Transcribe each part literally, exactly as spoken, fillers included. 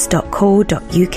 dot co dot uk.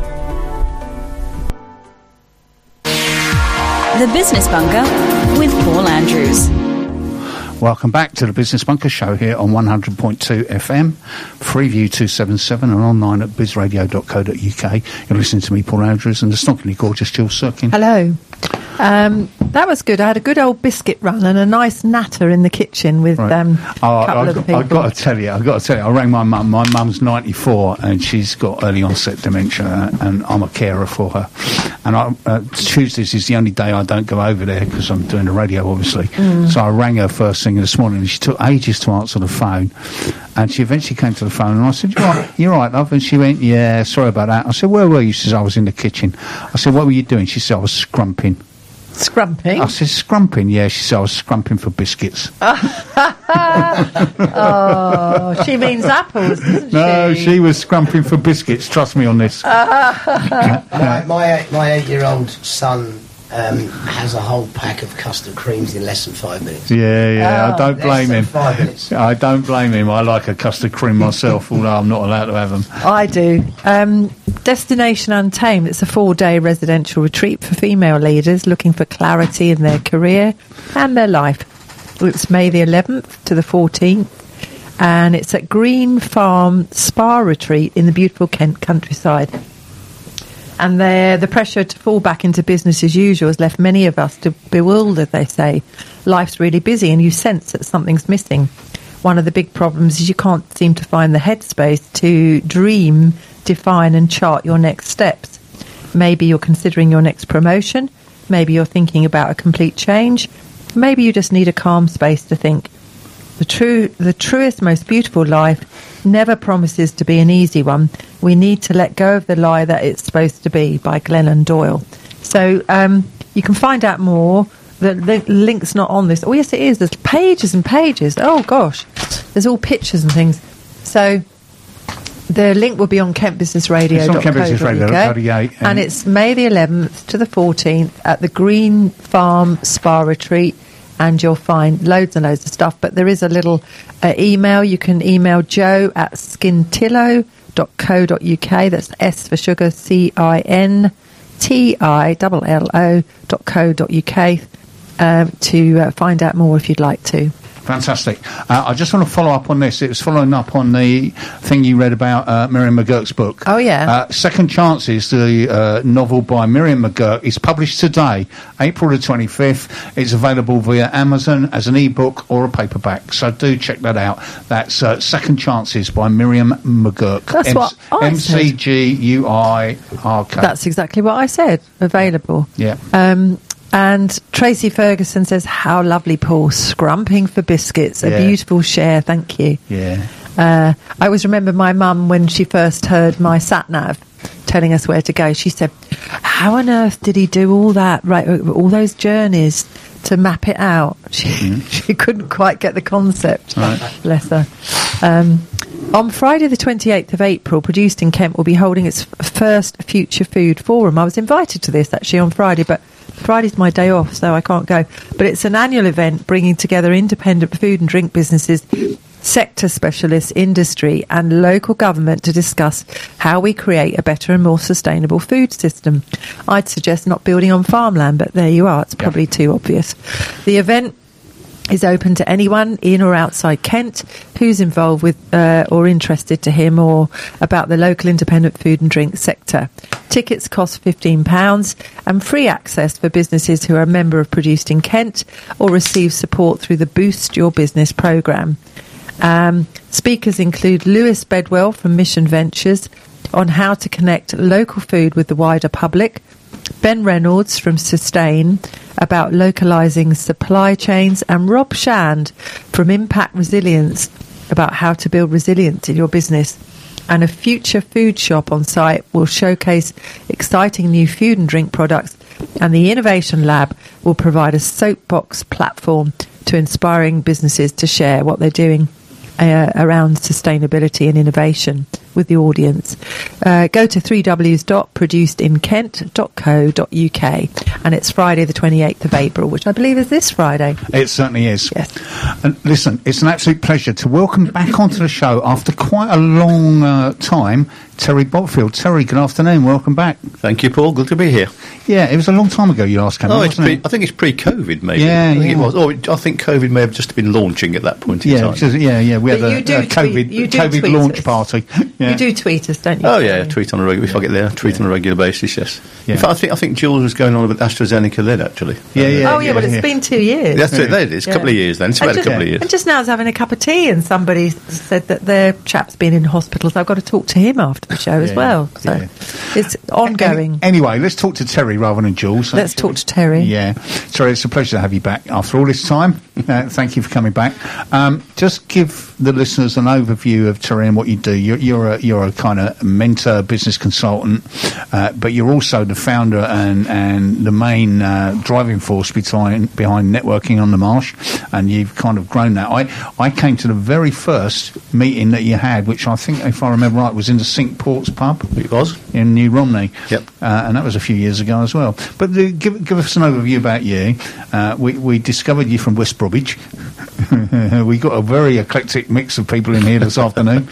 The Business Bunker with Paul Andrews. Welcome back to the Business Bunker Show here on one hundred point two F M, Freeview two seventy-seven, and online at biz radio dot co dot uk. You're listening to me, Paul Andrews, and the snockingly gorgeous Jill Sirkin. Hello. Um, that was good. I had a good old biscuit run and a nice natter in the kitchen with Right. um, Oh, a couple I've, of the people. I've got to tell you, I've got to tell you, I rang my mum. My mum's ninety-four and she's got early onset dementia, and I'm a carer for her. And I, uh, Tuesdays is the only day I don't go over there because I'm doing the radio, obviously. Mm. So I rang her first thing this morning, and she took ages to answer the phone. And she eventually came to the phone, and I said, "You're right, you're right, love." And she went, "Yeah, sorry about that." I said, "Where were you?" She says, "I was in the kitchen." I said, "What were you doing?" She said, "I was scrumping." Scrumping? I said, "Scrumping?" Yeah, she said, "I was scrumping for biscuits." Oh, she means apples, doesn't No, she? she was scrumping for biscuits. Trust me on this. my, my, my eight-year-old son um, has a whole pack of custard creams in less than five minutes. Yeah, yeah, Oh. I don't Less blame than him. five minutes. I don't blame him. I like a custard cream myself, although I'm not allowed to have them. I do. Um, Destination Untamed. It's a four-day residential retreat for female leaders looking for clarity in their career and their life. It's May the eleventh to the fourteenth, and it's at Green Farm Spa Retreat in the beautiful Kent countryside. And there, the pressure to fall back into business as usual has left many of us to bewildered, they say. Life's really busy and you sense that something's missing. One of the big problems is you can't seem to find the headspace to dream, define and chart your next steps. Maybe you're considering your next promotion. Maybe you're thinking about a complete change. Maybe you just need a calm space to think. The true, the truest, most beautiful life never promises to be an easy one. We need to let go of the lie that it's supposed to be, by Glennon Doyle. So um, you can find out more. The li- link's not on this. Oh, yes, it is. There's pages and pages. Oh, gosh. There's all pictures and things. So the link will be on kent business radio It's on dot co dot uk. kent business radio dot co dot uk, And, and it's May the eleventh to the fourteenth at the Green Farm Spa Retreat. And you'll find loads and loads of stuff. But there is a little uh, email. You can email joe at skintillo dot co dot uk. That's S for sugar, C I N T I L L O dot co dot uk um, to uh, find out more if you'd like to. Fantastic. Uh, I just want to follow up on this. It was following up on the thing you read about uh, Miriam McGurk's book. Oh, yeah. Uh, Second Chances, the uh, novel by Miriam McGurk, is published today, April the twenty-fifth. It's available via Amazon as an e-book or a paperback. So do check that out. That's uh, Second Chances by Miriam McGurk. That's what I M C G U I R K. That's exactly what I said. Available. Yeah. Um, and Tracy Ferguson says, "How lovely, Paul. Scrumping for biscuits. A Yeah. beautiful share. Thank you." Yeah. Uh, I always remember my mum when she first heard my sat nav telling us where to go. She said, "How on earth did he do all that? Right, all those journeys to map it out?" She, Mm. she couldn't quite get the concept. Right. Bless her. Um, on Friday the twenty-eighth of April, Produced in Kent will be holding its f- first Future Food Forum. I was invited to this actually on Friday, but Friday's my day off, so I can't go. But it's an annual event bringing together independent food and drink businesses, sector specialists, industry and local government to discuss how we create a better and more sustainable food system. I'd suggest not building on farmland, but there you are. It's probably yeah. too obvious. The event is open to anyone in or outside Kent who's involved with uh, or interested to hear more about the local independent food and drink sector. Tickets cost fifteen pounds and free access for businesses who are a member of Produced in Kent or receive support through the Boost Your Business programme. Um, speakers include Lewis Bedwell from Mission Ventures on how to connect local food with the wider public, Ben Reynolds from Sustain about localising supply chains, and Rob Shand from Impact Resilience about how to build resilience in your business. And a future food shop on site will showcase exciting new food and drink products, and the Innovation Lab will provide a soapbox platform to inspiring businesses to share what they're doing uh, around sustainability and innovation with the audience. Uh, go to w w w dot produced in kent dot co dot u k, and it's Friday the twenty-eighth of April, which I believe is this Friday. It certainly is. Yes. And listen, it's an absolute pleasure to welcome back onto the show after quite a long uh, time Terry Botfield. Terry, good afternoon. Welcome back. Thank you, Paul. Good to be here. Yeah, it was a long time ago you last came oh, on, it's wasn't pre- it? I think it's pre-COVID, maybe. Yeah, I think yeah. it was. Oh, it, I think COVID may have just been launching at that point in Yeah, time. just, yeah, yeah. We But had you a, do a tweet- COVID, you do COVID tweet launch us. party. Yeah. You do tweet us, don't you? Oh, yeah, Terry? tweet on a regular... If I get there, tweet Yeah. on a regular basis, yes. Yeah. In fact, I think, I think Jules was going on with AstraZeneca then, actually. Yeah, yeah. Oh, yeah, well, it's yeah. been two years. That's it, there it is. A couple of Yeah. years then. It's And about a just- couple of years. And just now I was having a cup of tea and somebody said that their chap's been in hospital, so I've got to talk to him after the show as Yeah, well. So yeah. it's ongoing. Any- anyway, let's talk to Terry rather than Jules. Let's talk to Terry. Yeah. Terry, it's a pleasure to have you back after all this time. Uh, thank you for coming back. Um, just give the listeners an overview of Terry and what you do. You're, you're, a, you're a kind of mentor, business consultant, uh, but you're also the founder and, and the main uh, driving force behind, behind Networking on the Marsh, and you've kind of grown that. I, I came to the very first meeting that you had, which I think, if I remember right, was in the Cinque Ports pub. It was. In New Romney. Yep. Uh, and that was a few years ago as well. But the, give, give us an overview about you. Uh, we, we discovered you from West Bromwich. We got a very eclectic mix of people in here this afternoon.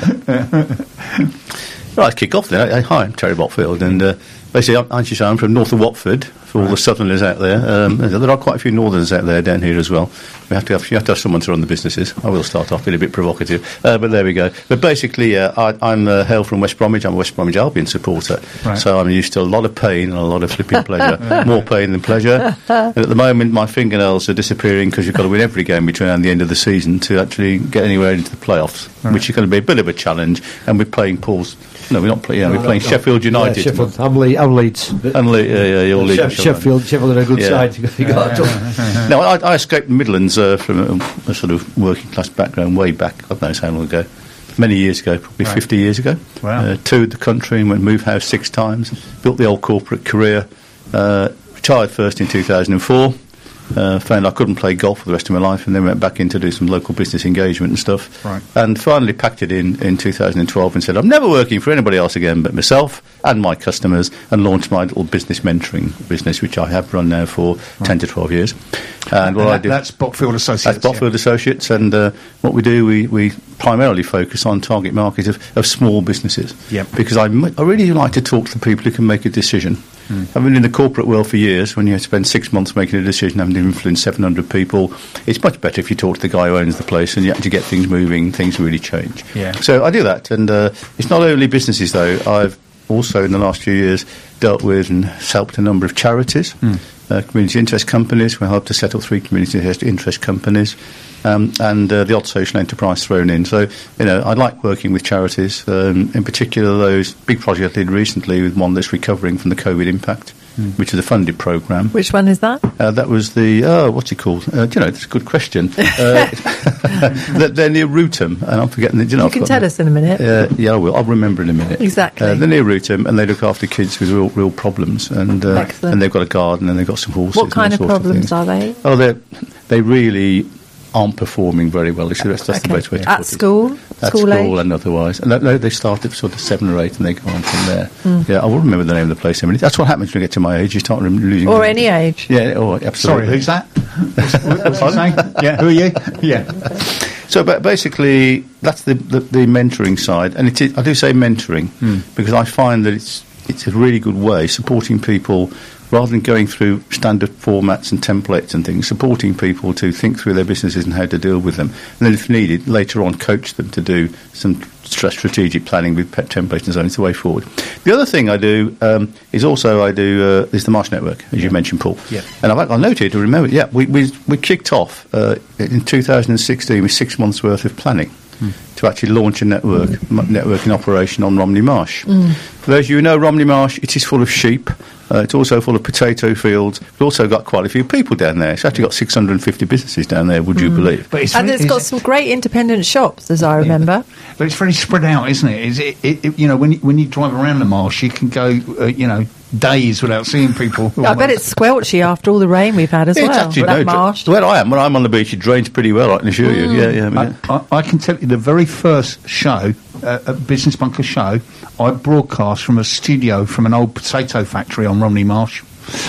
Right, let's kick off then. Hi, I'm Terry Botfield, and uh, basically, I'm, as you say, I'm from north of Watford. For all the southerners out there, um, there are quite a few northerners out there down here as well. We have to have, you have to have someone to run the businesses. I will start off being a bit provocative, uh, but there we go. But basically, uh, I, I'm uh, hail from West Bromwich. I'm a West Bromwich Albion supporter, Right. so I'm used to a lot of pain and a lot of flipping pleasure. More pain than pleasure. And at the moment, my fingernails are disappearing because you've got to win every game between the end of the season to actually get anywhere into the playoffs, Right. which is going to be a bit of a challenge. And we're playing Paul's. No, we're not playing. Yeah, we're playing Sheffield United. Yeah, Sheffield. I'm, Le- I'm Leeds. And Le- yeah, yeah, you're Leeds. Sheff- Sheffield. Sheffield are a good Yeah. side. You got to- No, I, I escaped the Midlands uh, from a, a sort of working class background way back, God knows how long ago, many years ago, probably Right. fifty years ago. Wow. Uh, toured the country and went move house six times, built the old corporate career, uh, retired first in two thousand four. Uh, found I couldn't play golf for the rest of my life, and then went back in to do some local business engagement and stuff. Right. And finally packed it in in two thousand twelve and said, I'm never working for anybody else again but myself and my customers, and launched my little business mentoring business, which I have run now for ten to twelve years. And what And I that- do... that's Botfield Associates. That's Botfield Associates, and uh, what we do, we, we primarily focus on target market of, of small businesses. Yep. Because I, m- I really like to talk to people who can make a decision. I've been in the corporate world for years. When you spend six months making a decision, having to influence seven hundred people, it's much better if you talk to the guy who owns the place and you actually get things moving, things really change. Yeah. So I do that, and uh, it's not only businesses, though. I've also, in the last few years, dealt with and helped a number of charities. Uh, community interest companies. We helped to set up three community interest, interest companies, um, and uh, the odd social enterprise thrown in. So, you know, I like working with charities, um, in particular those big projects I did recently with one that's recovering from the COVID impact, mm. which is a funded programme. Which one is that? Uh, that was the, oh, what's it called? Uh, do you know, it's a good question. Uh, they're, they're near Rootham, and I'm forgetting. Do you know, You I've can got- tell us in a minute. uh, yeah, I will. I'll remember in a minute. Exactly. Uh, they're near Rootham, and they look after kids with real, real problems, and uh, Excellent. and they've got a garden, and they've got some horses. What kind and of all sorts problems things. are they? Oh, they they really aren't performing very well. That's, that's Okay. the best way to At put school? it. At School school age? and otherwise. And they, they start at sort of seven or eight, and they go on from there. Mm. Yeah, I will remember the name of the place in a minute. That's what happens when you get to my age. You start rem- losing. Or memory. any age? Yeah. Oh, absolutely. Sorry, who's that? What's he saying? Yeah, who are you? Yeah. So, but basically, that's the, the, the mentoring side, and it is, I do say mentoring Mm. because I find that it's it's a really good way supporting people rather than going through standard formats and templates and things. Supporting people to think through their businesses and how to deal with them, and then if needed, later on coach them to do some stra- strategic planning with pet templates and so on. It's the way forward. The other thing I do um, is also I do uh, is the Marsh Network, as you mentioned, Paul. Yeah. And I've, I noted to remember. Yeah, we we, we kicked off uh, in two thousand sixteen with six months worth of planning. To actually launch a network, m- networking operation on Romney Marsh. Mm. For those of you who know Romney Marsh, it is full of sheep. Uh, it's also full of potato fields. We've also got quite a few people down there. It's actually got six hundred fifty businesses down there, would you believe? But it's And very- it's got it's- some great independent shops, as I remember. But it's very spread out, isn't it? Is it, it, it you know, when you, when you drive around the marsh, you can go, uh, you know, days without seeing people. I bet it's squelchy after all the rain we've had as It's well. actually that no, marsh. dra- where I am, when I'm on the beach, it drains pretty well, I can assure you. Yeah, yeah. yeah. I, I, I can tell you the very first show, uh, a Business Bunker show, I broadcast from a studio from an old potato factory on Romney Marsh.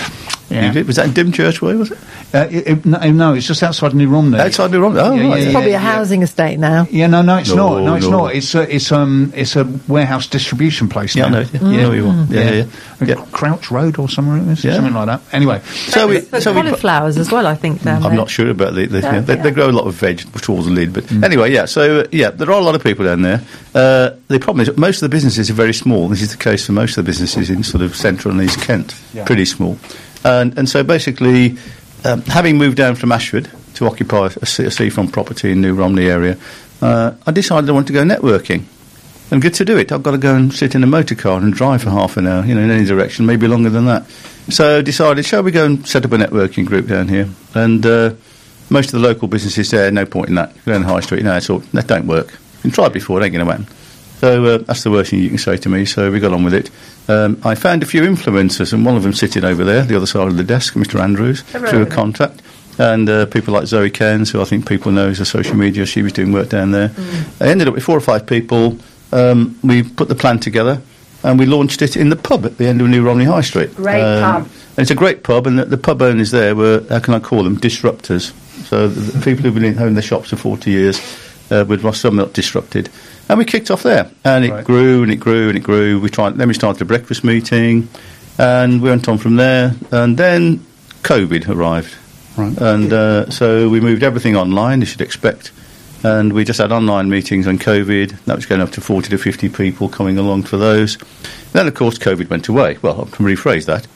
Yeah. You did? Was that in Dimchurch way, was it? Uh, it, it no, no, it's just outside New Romney. Outside New Romney? Oh, Yeah, right. yeah, It's yeah. probably a housing estate now. Yeah, no, no, it's No, not. No, it's no. not. It's a, it's um, it's a warehouse distribution place. Yeah, I now. know. Yeah, you know you want. Yeah, yeah, yeah. yeah. Yeah. Crouch Road or somewhere, it is, Yeah. something like that. Anyway, So we, For so we, cauliflowers as well, I think, down I'm there. not sure about the. the Yeah, yeah, they, yeah. they grow a lot of veg towards the lid, but Mm. anyway, yeah. So uh, yeah, there are a lot of people down there. Uh, the problem is most of the businesses are very small. This is the case for most of the businesses in sort of central and east Kent. Yeah. Pretty small, and and so basically, um, having moved down from Ashford to occupy a, sea- a seafront property in New Romney area, uh, I decided I wanted to go networking. And good to do it. I've got to go and sit in a motor car and drive for half an hour, you know, in any direction, maybe longer than that. So decided, shall we go and set up a networking group down here? And uh, most of the local businesses there, no point in that. You go down the high street, no, it's all, that don't work. You can try it before, it ain't going to happen. So uh, that's the worst thing you can say to me, so we got on with it. Um, I found a few influencers, and one of them sitting over there, the other side of the desk, Mister Andrews, through a contact. And uh, people like Zoe Cairns, who I think people know as a social media, she was doing work down there. Mm. I ended up with four or five people. Um, we put the plan together and we launched it in the pub at the end of New Romney High Street. Great um, pub. And it's a great pub, and the, the pub owners there were, how can I call them, disruptors. So the, the people who've been in, owned their shops for forty years uh, were somewhat disrupted. And we kicked off there, and it Right. grew and it grew and it grew. We tried. Then we started a breakfast meeting, and we went on from there. And then COVID arrived, Right. and uh, so we moved everything online, as you'd expect. And we just had online meetings on COVID. That was going up to forty to fifty people coming along for those. Then, of course, COVID went away. Well, I can rephrase that.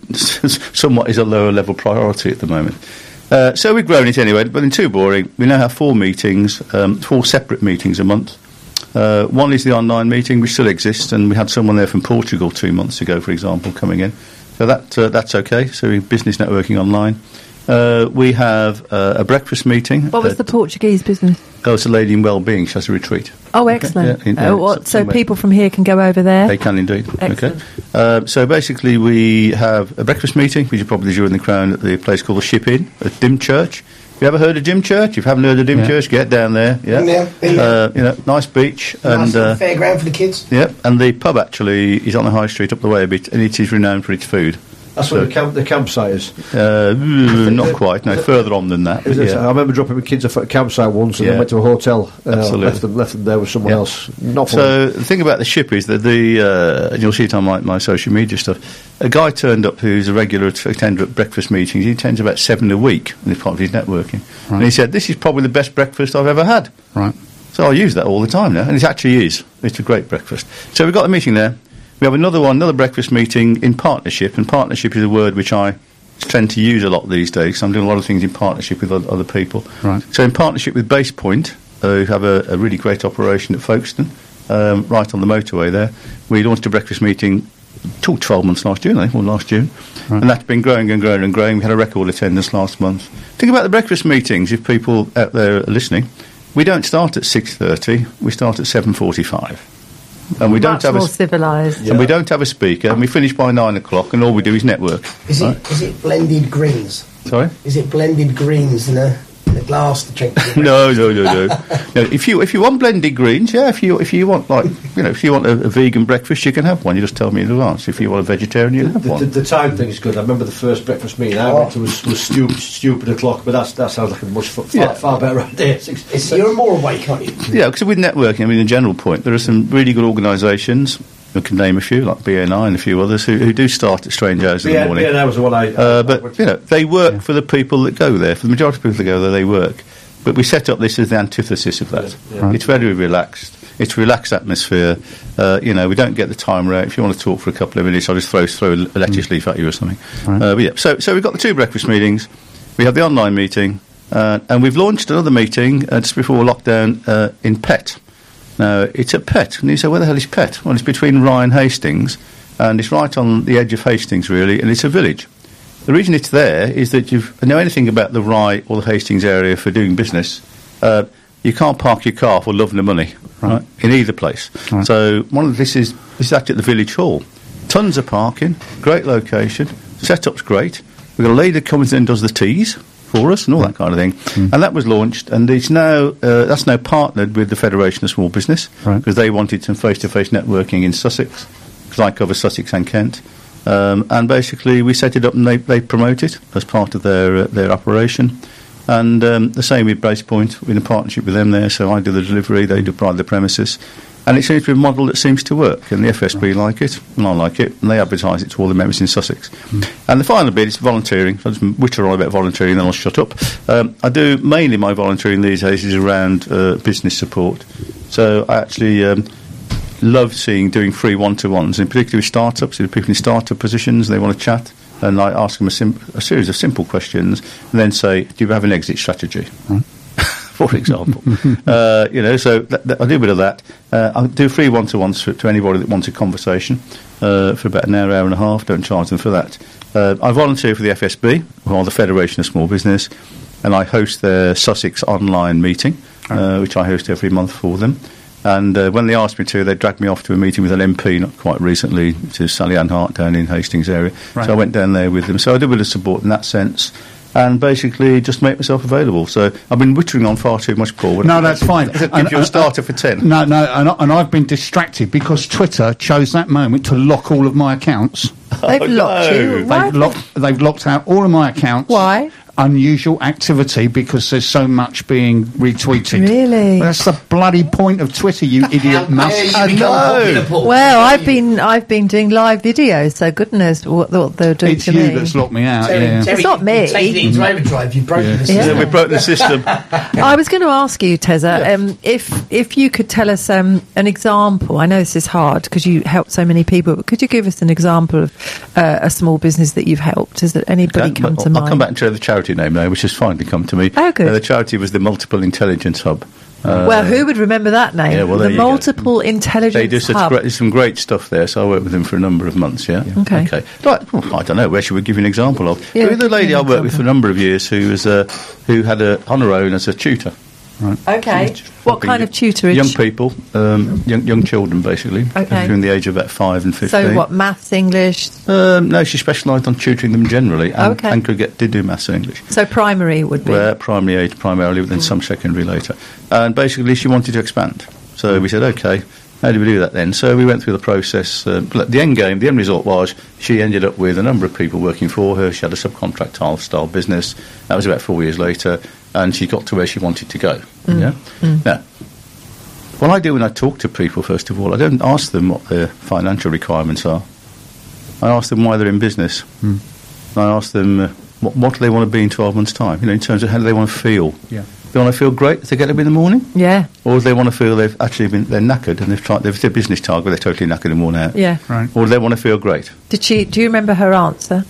COVID somewhat is a lower level priority at the moment. Uh, so we've grown it anyway, but in too boring. We now have four meetings, um, four separate meetings a month. Uh, one is the online meeting, which still exists, and we had someone there from Portugal two months ago, for example, coming in. So that uh, that's okay. So we're business networking online. Uh, we have uh, a breakfast meeting. What was at- the Portuguese business? Oh, it's a lady in Wellbeing. She has a retreat. Oh, excellent. Yeah, in- yeah, oh, what, so somewhere. people from here can go over there? They can indeed. Excellent. Okay. Uh, so basically, we have a breakfast meeting, which is probably during the Crown at the place called the Ship Inn at Dimchurch. Have you ever heard of Dimchurch? If you haven't heard of Dimchurch, get down there. Yeah. Been there, been there. Uh, you know, nice beach Nice and. Uh, fairground for the kids. Yep, and the pub actually is on the high street up the way a bit, and it is renowned for its food. That's So- where the, camp, the campsite is. Uh, not quite, no, further on than that. Is but it? yeah. I remember dropping my kids off at a campsite once and Yeah. then went to a hotel. Uh, Absolutely. left them, left them there with someone Yeah. else. Not fun. So the thing about the ship is that the, uh, and you'll see it on my, my social media stuff, a guy turned up who's a regular attender at breakfast meetings. He attends about seven a week, and it's part of his networking. Right. And he said, this is probably the best breakfast I've ever had. Right. So I use that all the time now, and it actually is. It's a great breakfast. So we've got a meeting there. We have another one, another breakfast meeting in partnership, and partnership is a word which I tend to use a lot these days, 'cause I'm doing a lot of things in partnership with other other people. Right. So in partnership with Base Point, uh, who have a, a really great operation at Folkestone, um, right on the motorway there, we launched a breakfast meeting, took twelve months last June, I think, or last June, Right. and that's been growing and growing and growing. We had a record attendance last month. Think about the breakfast meetings, if people out there are listening. We don't start at six thirty, we start at seven forty-five. And we don't Much have a more s- civilised. and we don't have a speaker, and we finish by nine o'clock, and all we do is network. Is Right. it is it blended greens? Sorry? Is it blended greens in a, in a glass to drink? No, no, no, no. no. If you if you want blended greens, yeah. If you if you want like you know if you want a, a vegan breakfast, you can have one. You just tell me in advance. If you want a vegetarian, you can have The, the, one. the time thing is good. I remember the first breakfast meeting I went to was, was stupid, stupid o'clock, but that's, that sounds like a much far, Yeah. far better idea. Six, It's, you're more awake, aren't you? Yeah, because with networking, I mean, a general point, there are some really good organisations. I can name a few, like B N I and a few others, who, who do start at strange hours in the yeah, morning. yeah, that was the one I. Uh, I but went to. you know, they work for the people that go there. For the majority of people that go there, they work. But we set up this as the antithesis of that. Yeah, yeah. It's very relaxed. It's a relaxed atmosphere. Uh, you know, we don't get the timer out. If you want to talk for a couple of minutes, I'll just throw throw a lettuce leaf at you or something. Right. Uh, but yeah, so so we've got the two breakfast meetings. We have the online meeting, uh, and we've launched another meeting uh, just before lockdown uh, in Pett. Now it's at Pett, and you say, where the hell is Pett? Well, it's between Rye and Hastings, and it's right on the edge of Hastings, really, and it's a village. The reason it's there is that if you know anything about the Rye or the Hastings area for doing business, uh, you can't park your car for love nor money, right, Right. in either place. Right. So one of this is this is actually at the village hall. Tons of parking, great location, setup's great. We've got a lady that comes in and does the teas for us and all that kind of thing. Mm. And that was launched, and it's now uh, that's now partnered with the Federation of Small Business Right. because they wanted some face-to-face networking in Sussex, because I cover Sussex and Kent. Um, and basically, we set it up and they, they promote it as part of their uh, their operation. And um, the same with Bracepoint, we're in a partnership with them there, so I do the delivery, they do provide the premises. And it seems to be a model that seems to work, and the F S B like it, and I like it, and they advertise it to all the members in Sussex. Mm. And the final bit is volunteering. I'll just witter on about volunteering, then I'll shut up. Um, I do mainly my volunteering these days is around uh, business support. So I actually um, love seeing doing free one-to-ones, in particular with startups, with people in startup positions, they want to chat. And I ask them a, sim- a series of simple questions, and then say, "Do you have an exit strategy?" Mm. For example, uh, you know. So th- th- I do a bit of that. Uh, I do free one-to-ones to, to anybody that wants a conversation uh, for about an hour, hour and a half. Don't charge them for that. Uh, I volunteer for the F S B, or the Federation of Small Business, and I host their Sussex online meeting, uh, which I host every month for them. And uh, when they asked me to, they dragged me off to a meeting with an M P, not quite recently, to Sally Ann Hart down in Hastings area. Right. So I went down there with them. So I do a bit of support in that sense, and basically just make myself available. So I've been wittering on far too much, Paul. No, that's fine. Give and, you a starter uh, for ten. No, no, and, and I've been distracted because Twitter chose that moment to lock all of my accounts. They've oh, locked no. you. They've locked, they've locked out all of my accounts. Why? Unusual activity because there's so much being retweeted. Really? Well, that's the bloody point of Twitter, you idiot must. I know. Well, I've been I've been doing live videos, so goodness what, what they're doing it's to you me. that's locked me out. Terry, yeah. Terry, It's not me. You've taken it into overdrive. You've broken Yeah. the system. Yeah, we broke the system. I was going to ask you, Tezza, Yeah. um, if if you could tell us um, an example. I know this is hard because you helped so many people, but could you give us an example of uh, a small business that you've helped? Has there anybody Okay, come but to I'll mind? come back and tell the charity name now, which has finally come to me. Oh, good. Uh, the charity was the Multiple Intelligence Hub. Uh, well, who would remember that name? Yeah, well, there the you go. Multiple Intelligence They do such Hub. great, some great stuff there, so I worked with them for a number of months, yeah? Yeah. Okay. okay. Right, well, I don't know, where should we give you an example of? Yeah, There was a lady give I me an worked with for a number of years who was uh, who had a, on her own as a tutor. Right. Okay. What kind of tutorage? Young people, um, young young children, basically, Okay. between the age of about five and fifteen. So what, maths, English? Um, no, she specialised on tutoring them generally, and, Okay. and could get did do maths and English. So primary would be? Well, primary age primarily, but then some secondary later. And basically, she wanted to expand. So we said, OK, how do we do that then? So we went through the process. Uh, but the end game, the end result was she ended up with a number of people working for her. She had a subcontract style business. That was about four years later, and she got to where she wanted to go. Mm. Yeah. Mm. Now, what I do when I talk to people, first of all, I don't ask them what their financial requirements are. I ask them why they're in business. Mm. I ask them uh, what, what do they want to be in twelve months' time, you know, in terms of how do they want to feel. Yeah. Do they want to feel great as they get up in the morning? Yeah. Or do they want to feel they've actually been, they're knackered and they've tried, they've their business target, they're totally knackered and worn out? Yeah. Right. Or do they want to feel great? Did she? Do you remember her answer?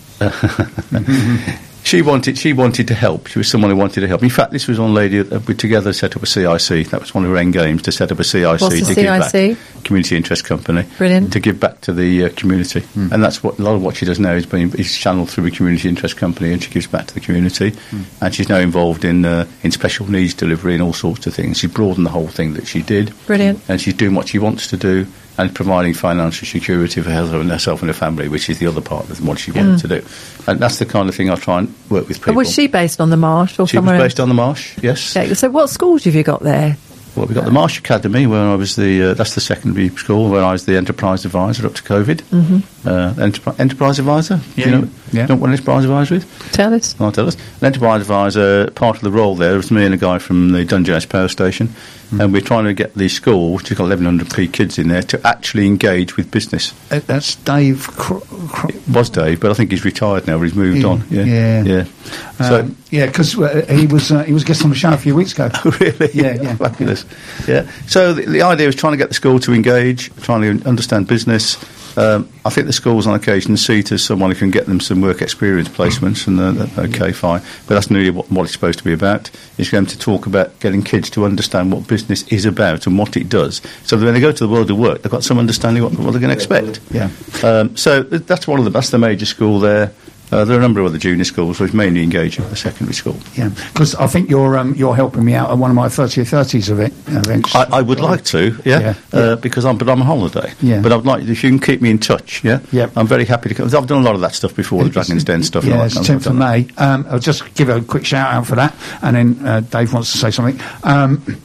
She wanted, she wanted to help. She was someone who wanted to help. In fact, this was one lady that we together set up a C I C. That was one of her end games, to set up a C I C. What's a to C I C? give back, Community Interest Company. Brilliant. To give back to the uh, community. Mm. And that's what a lot of what she does now is, being, is channeled through a Community Interest Company, and she gives back to the community. Mm. And she's now involved in uh, in special needs delivery and all sorts of things. She broadened the whole thing that she did. Brilliant. And she's doing what she wants to do, and providing financial security for herself and her family, which is the other part of what she wanted Mm. to do. And that's the kind of thing I try and work with people. And was she based on the Marsh or She was somewhere based on the Marsh, yes. else? Okay, so what schools have you got there? Well, we've got the Marsh Academy, where I was the, uh, that's the secondary school, where I was the enterprise advisor up to COVID. Mm-hmm. Uh, enterpri- enterprise advisor? Yeah, Do you know, yeah. know what an enterprise advisor is? Tell us. I'll tell us. An enterprise advisor, part of the role there was me and a guy from the Dungeness Power Station, mm. and we're trying to get the school, which has got eleven hundred p kids in there, to actually engage with business. Uh, that's Dave. Cr- Cr- It was Dave, but I think he's retired now, or he's moved Yeah, on. Yeah, yeah. yeah. Um, yeah, because uh, he was uh, he was a guest on the show a few weeks ago. Oh, really? Yeah, yeah. Fabulous. Yeah. So the, the idea was trying to get the school to engage, trying to understand business. Um, I think the schools on occasion see it as someone who can get them some work experience placements, and uh, that- okay, fine. But that's nearly what, what it's supposed to be about. It's going to talk about getting kids to understand what business is about and what it does. So that when they go to the world of work, they've got some understanding what, what they're going to expect. Yeah. Um, so th- that's one of the that's the major school there. Uh, there are a number of other junior schools, which mainly engage with the secondary school. Yeah, because I think you're um, you're helping me out at one of my thirty or thirties event, events. I, I would like to, yeah, Yeah, uh, yeah. because I'm, but I'm on holiday. Yeah. But I'd like if you can keep me in touch. Yeah, Yep. I'm very happy to. Come. I've done a lot of that stuff before, the Dragon's Den stuff. and all Yeah, that it's kind of tenth of stuff. May. Um, I'll just give a quick shout out for that, and then uh, Dave wants to say something. Um,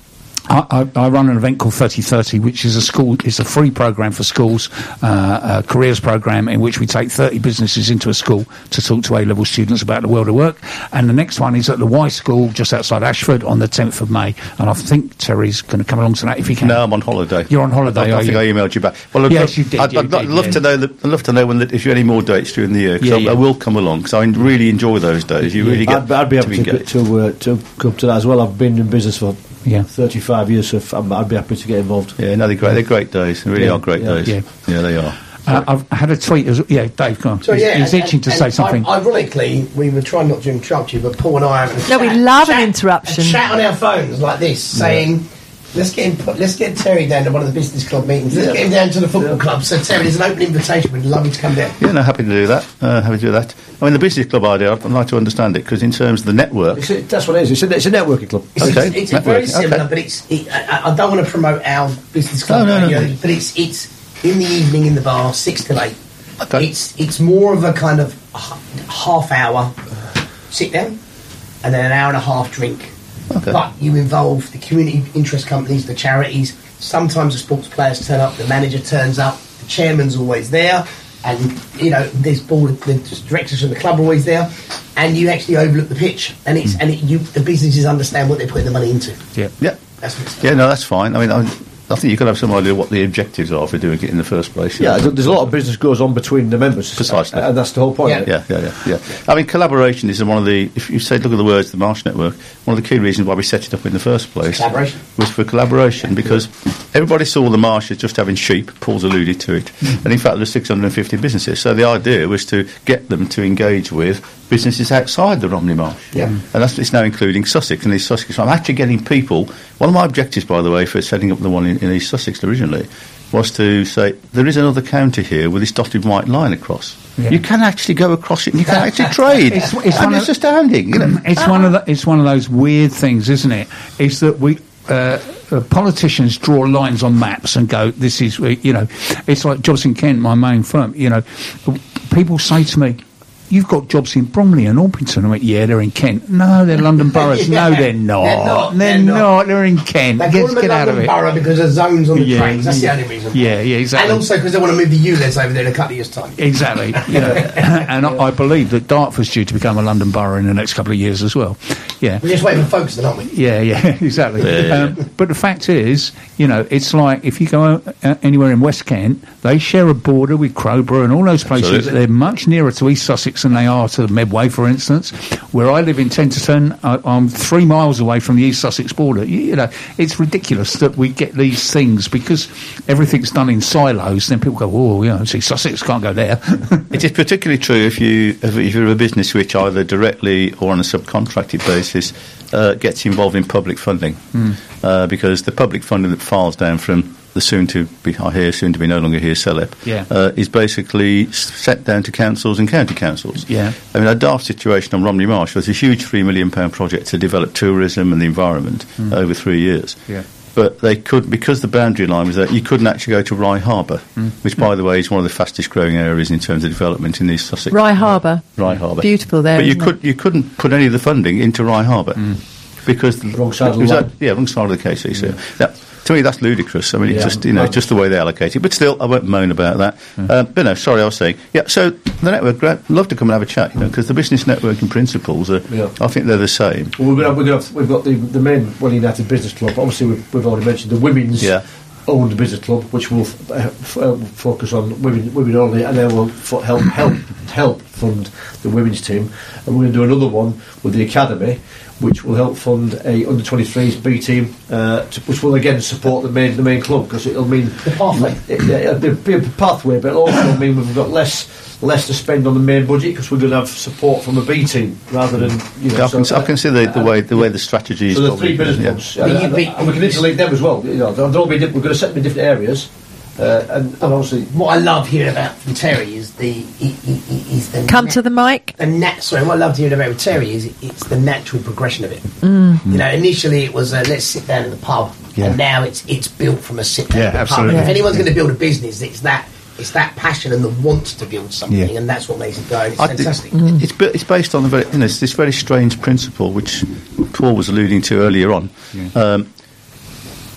I, I, I run an event called thirty thirty, which is a school. It's a free program for schools, uh, a careers program in which we take thirty businesses into a school to talk to A-level students about the world of work. And the next one is at the Y School just outside Ashford on the tenth of May. And I think Terry's going to come along to that if he can. No, I'm on holiday. You're on holiday, I, I are think you? I emailed you back. Well, I'd Yes, love, you did, I'd, you I'd, did, I'd love yeah. to know. That, I'd love to know when the, if you have any more dates during the year. Because Yeah, I, yeah. I will come along because I really enjoy those days. You really get. I'd, I'd be able to engage. to, uh, to come to that as well. I've been in business for Yeah. thirty-five years, so if I'm, I'd be happy to get involved. Yeah, no, they're great. They're great days. They really Yeah, are great yeah. days. Yeah. yeah, they are. Uh, I've had a tweet. As, yeah, Dave, go on. So, he's yeah, he's and- itching to and- say and something. I- Ironically, we were trying not to interrupt you, but Paul and I are having a No, we chat- love an chat- interruption. a chat on our phones like this, saying, "Let's get him, put- let's get Terry down to one of the business club meetings. Let's Yeah. get him down to the football club." So, Terry, there's an open invitation. We'd love you to come down. Yeah, no, happy to do that. Uh, happy to do that. I mean, the business club idea, I'd like to understand it because in terms of the network, It's a, that's what it is. It's a, it's a networking club. It's, Okay, it's, it's very networking, similar, okay. but it's. It, I, I don't want to promote our business club, No, no, no, radio, no. but it's it's in the evening in the bar, six till eight. Okay. It's it's more of a kind of h- half hour sit down, and then an hour and a half drink. Okay. But you involve the community interest companies, the charities. Sometimes the sports players turn up, the manager turns up, the chairman's always there, and you know there's board, the directors from the club are always there, and you actually overlook the pitch, and it's and it, you the businesses understand what they're putting the money into. Yeah. yeah, That's what it's yeah, no, that's fine. I mean, I, I think you've got to have some idea what the objectives are for doing it in the first place. you Yeah, know. there's a lot of business goes on between the members. Precisely. And that's the whole point. Yeah. of it. Yeah, yeah, yeah, yeah. I mean, collaboration is one of the. If you say, look at the words, the Marsh Network. One of the key reasons why we set it up in the first place Collaboration. was for collaboration because everybody saw the Marsh as just having sheep. Paul's alluded to it, and in fact, there's six hundred fifty businesses. So the idea was to get them to engage with businesses outside the Romney Marsh. Yeah. And that's it's now including Sussex and East Sussex. So I'm actually getting people. One of my objectives, by the way, for setting up the one in, in East Sussex originally was to say there is another county here with this dotted white line across. Yeah. You can actually go across it and you can actually trade. It's- it's and one it's of- astounding, you know. It's one of the, it's one of those weird things, isn't it? Is that we uh, uh, politicians draw lines on maps and go, "This is," uh, you know, it's like Jobs in Kent, my main firm. You know, people say to me, "You've got jobs in Bromley and Orpington." I went, "Yeah, they're in Kent." "No, they're London boroughs." Yeah. "No, they're not. They're not, They're, they're not. not. They're in Kent." They Get, call them get a out of London it. borough because there's zones on the Yeah, trains. That's yeah. the only reason. Yeah, yeah, exactly. And also because they want to move the U L E Z over there in a couple of years' time. Exactly, you know, and I, I believe that Dartford's due to become a London borough in the next couple of years as well. Yeah, We're just waiting for Folkestone, aren't we? yeah, yeah, exactly. Yeah, yeah, Um, but the fact is, you know, it's like if you go uh, anywhere in West Kent, they share a border with Crowborough and all those places. Absolutely. They're much nearer to East Sussex than they are to Medway, for instance. Where I live in Tenterton, I, I'm three miles away from the East Sussex border. You, you know, it's ridiculous that we get these things because everything's done in silos. Then people go, "Oh, you know, see, Sussex can't go there." It is particularly true if you if you're a business which either directly or on a subcontracted basis uh, gets involved in public funding, Mm. uh, because the public funding that files down from the soon to be I hear soon to be no longer here C E L E P Yeah. uh, is basically s- set down to councils and county councils. Yeah. I mean, a daft situation on Romney Marsh was a huge three million pound project to develop tourism and the environment over three years. Yeah. But they could, because the boundary line was there, you couldn't actually go to Rye Harbour, which, by the way, is one of the fastest growing areas in terms of development in East Sussex. Rye Harbour. Rye Harbour. Beautiful there, But you isn't it? could you couldn't put any of the funding into Rye Harbour because the Wrong side of the it was line. that- yeah, wrong side of the K C C. That, to me, that's ludicrous. I mean, it's Yeah. just you know, it's just the way they allocate it. But still, I won't moan about that. Um, but no, sorry, I was saying, yeah. So the network, great, love to come and have a chat, you know, because the business networking principles are, Yeah. I think they're the same. Well, we're gonna, we're gonna have, we've got the, the main Well United Business Club. Obviously, we've, we've already mentioned the women's Yeah. owned business club, which will f- uh, f- uh, focus on women, women only, and then will f- help help help fund the women's team. And we're going to do another one with the academy, which will help fund a under twenty-threes B team, uh, to, which will again support the main the main club because it'll mean The pathway. It, yeah, it'll be a pathway, but it'll also mean we've got less less to spend on the main budget because we're going to have support from a B team rather than you know. Yeah, I, can, so- I can see the, the way the way the strategy is. so the probably- three business yeah. clubs, But and, you- and, but- and we can interlink them as well. You know, they'll all be di- we're going to set them in different areas, uh, and, and obviously, What I love hearing about from Terry is the i- i- i- is the Come to the mic. the nat- sorry, what I loved hearing about with Terry is it, it's the natural progression of it. Mm. You know, initially it was uh, let's sit down in the pub, Yeah. and now it's it's built from a sit down Yeah, in the absolutely. pub. And if Yeah. anyone's going to build a business, it's that it's that passion and the want to build something, Yeah. and that's what makes it go. And it's I think fantastic. It's bu- it's based on a very, you know, it's this very strange principle which Paul was alluding to earlier on. Um,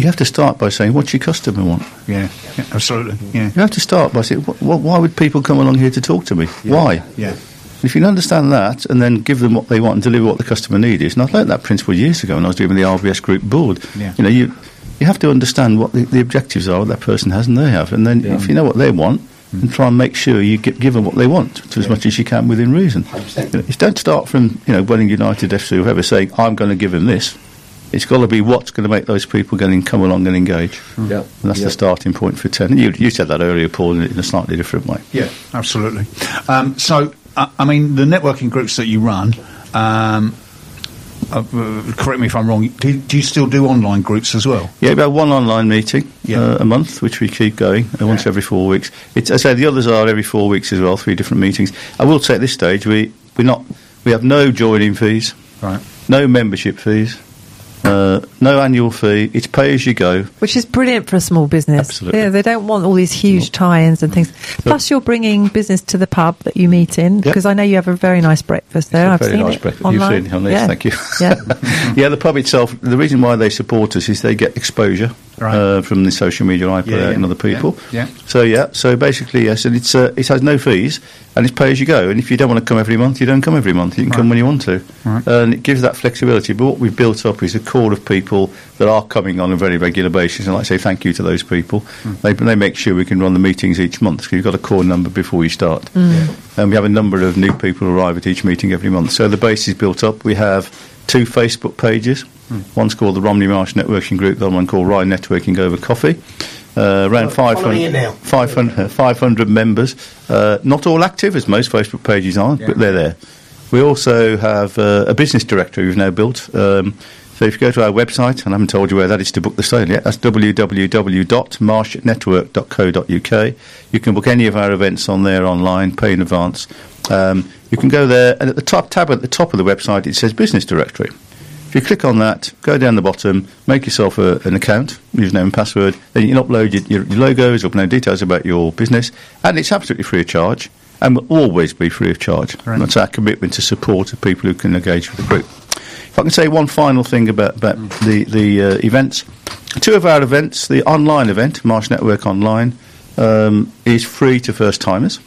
you have to start by saying, what's your customer want? Yeah, yeah, absolutely. Yeah, You have to start by saying, wh- wh- why would people come along here to talk to me? yeah. Why? Yeah, If you can understand that and then give them what they want and deliver what the customer need is, and I learned that principle years ago when I was doing the R B S Group board. Yeah. You know, you you have to understand what the, the objectives are that person has and they have, and then Yeah. if you know what they want, Mm. and try and make sure you get, give them what they want to as Yeah. much as you can within reason. one hundred percent. You know, you don't start from you know Welling United F C or whoever saying I'm going to give them this. It's got to be what's going to make those people go and come along and engage. Yeah. And that's Yeah. the starting point for ten. You, you said that earlier, Paul, in, in a slightly different way. yeah, absolutely. Um, so, uh, I mean, the networking groups that you run. Um, uh, uh, correct me if I'm wrong. Do, do you still do online groups as well? Yeah, we have one online meeting Yeah. uh, a month, which we keep going uh, once Yeah. every four weeks. It's, I say the others are every four weeks as well, three different meetings. I will say at this stage we we not we have no joining fees, Right. no membership fees, uh, no annual fee. It's pay as you go. Which is brilliant for a small business. Absolutely. Yeah, they don't want all these huge tie-ins and things. Plus, you're bringing business to the pub that you meet in, because I know you have a very nice breakfast there. I've Very seen nice it breakfast. online. You've seen it on this, Yeah. thank you. Yeah. Yeah, the pub itself, the reason why they support us is they get exposure Right. uh, from the social media I put Yeah, out yeah, and other people. yeah, yeah. So, yeah, so basically, yes, and it's uh, it has no fees and it's pay as you go. And if you don't want to come every month, you don't come every month. You can Right. come when you want to. Right. And it gives that flexibility. But what we've built up is a core of people that are coming on a very regular basis. And I'd like to say thank you to those people. Mm. They, they make sure we can run the meetings each month because you've got a core number before you start. Mm. And we have a number of new people who arrive at each meeting every month. So the base is built up. We have two Facebook pages. Hmm. One's called the Romney Marsh Networking Group, the other one called Rye Networking Over Coffee. Uh, around Follow- following it 500, now. five hundred, five hundred members. Uh, not all active, as most Facebook pages aren't, Yeah. but they're there. We also have uh, a business directory we've now built. Um, so if you go to our website, and I haven't told you where that is to book the sale yet, that's w w w dot marsh network dot co dot u k. You can book any of our events on there online, pay in advance. Um, you can go there, and at the top tab at the top of the website, it says Business Directory. If you click on that, go down the bottom, make yourself a, an account, username and password, then you can upload your, your, your logos, upload details about your business, and it's absolutely free of charge, and will always be free of charge. Right. And that's our commitment to support of people who can engage with the group. If I can say one final thing about, about the, the uh, events, two of our events, the online event, Marsh Network Online, um, is free to first-timers.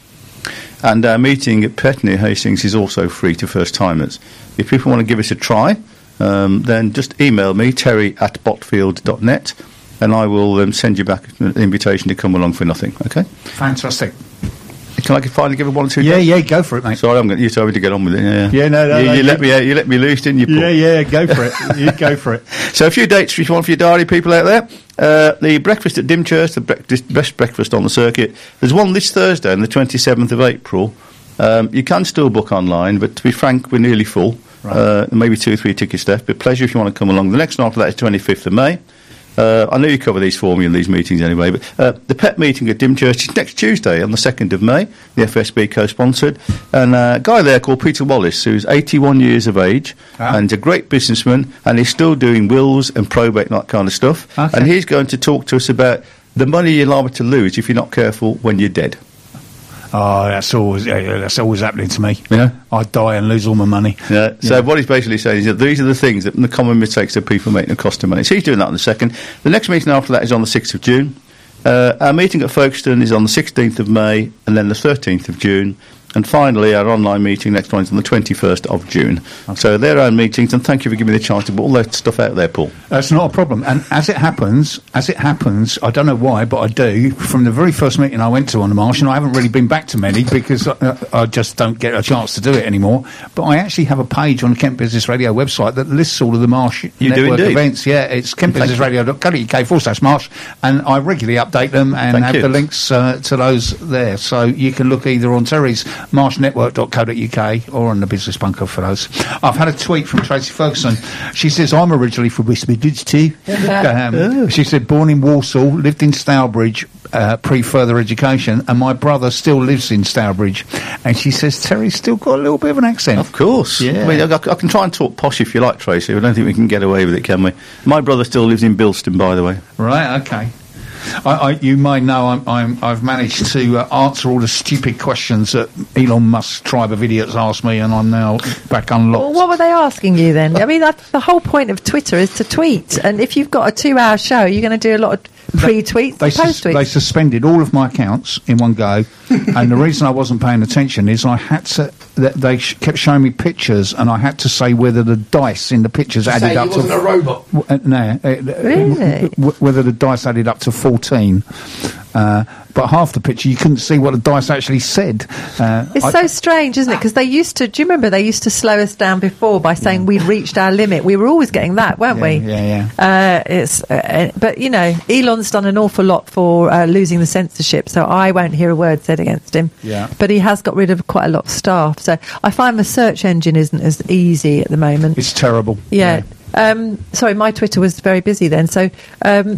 And our meeting at Pet near Hastings is also free to first-timers. If people want to give us a try, um, then just email me, terry at botfield dot net, and I will um, send you back an invitation to come along for nothing, okay? Fantastic. Can I finally give it one or two Yeah, days? yeah, go for it, mate. Sorry, I'm going. You told me to get on with it. Yeah, Yeah, no, no, You, no, you you- let me. Uh, you let me loose, didn't you, Paul? Yeah, yeah, go for it. You go for it. So a few dates if you want for your diary, people out there. Uh, the breakfast at Dymchurch, the breakfast, best breakfast on the circuit. There's one this Thursday on the twenty-seventh of April. Um, you can still book online, but to be frank, we're nearly full. Right. Uh, maybe two or three tickets left, but pleasure if you want to come along. The next one after that is twenty-fifth of May. Uh, I know you cover these for me in these meetings anyway, but uh, the pet meeting at Dymchurch is next Tuesday on the second of May, the F S B co-sponsored, and uh, a guy there called Peter Wallace, who's eighty-one years of age, Ah. and a great businessman, and he's still doing wills and probate and that kind of stuff, Okay. and he's going to talk to us about the money you're liable to lose if you're not careful when you're dead. Oh, that's always yeah, yeah, that's always happening to me. Yeah. I die and lose all my money. Yeah. So Yeah. what he's basically saying is that these are the things that the common mistakes that people make that cost them money. So he's doing that on the second. The next meeting after that is on the sixth of June. Uh, our meeting at Folkestone is on the sixteenth of May, and then the thirteenth of June. And finally, our online meeting next one is on the twenty-first of June. So they're our meetings, and thank you for giving me the chance to put all that stuff out there, Paul. That's not a problem. And as it happens, as it happens, I don't know why, but I do. From the very first meeting I went to on the Marsh, and I haven't really been back to many because I, I just don't get a chance to do it anymore. But I actually have a page on the Kent Business Radio website that lists all of the Marsh You do network indeed. events. Yeah, it's kent business radio dot co dot u k forward slash Marsh, and I regularly update them and Thank have you. the links uh, to those there. So you can look either on Terry's marsh network dot co dot u k or on the Business Bunker for those. I've had a tweet from Tracy Ferguson. She says, I'm originally from West Midlands too. um, she said, born in Walsall, lived in Stourbridge uh, pre-further education, and my brother still lives in Stourbridge. And she says, Terry's still got a little bit of an accent. Of course. Yeah. I mean, I, I can try and talk posh if you like, Tracy. I don't think we can get away with it, can we? My brother still lives in Bilston, by the way. Right, okay. I, I, you may know I'm, I'm, I've managed to uh, answer all the stupid questions that Elon Musk's tribe of idiots asked me, and I'm now back unlocked. Well, what were they asking you then? I mean, that's the whole point of Twitter is to tweet, and if you've got a two-hour show, you're going to do a lot of pre-tweets, They, sus- post-tweets. they suspended all of my accounts in one go, and the reason I wasn't paying attention is I had to. Th- they sh- kept showing me pictures, and I had to say whether the dice in the pictures Say added he up wasn't to a robot. w- uh, no, uh, Really? w- whether the dice added up to fourteen. Uh, but half the picture you couldn't see what the dice actually said. Uh, It's I- so strange, isn't it? Because they used to. Do you remember they used to slow us down before by saying we'd reached our limit? We were always getting that, weren't Yeah, we? yeah, yeah. Uh, it's, uh, but you know, Elon's done an awful lot for uh, losing the censorship, so I won't hear a word said against him. Yeah. But he has got rid of quite a lot of staff, so I find the search engine isn't as easy at the moment. It's terrible. Yeah. Um, sorry, my Twitter was very busy then. So, um,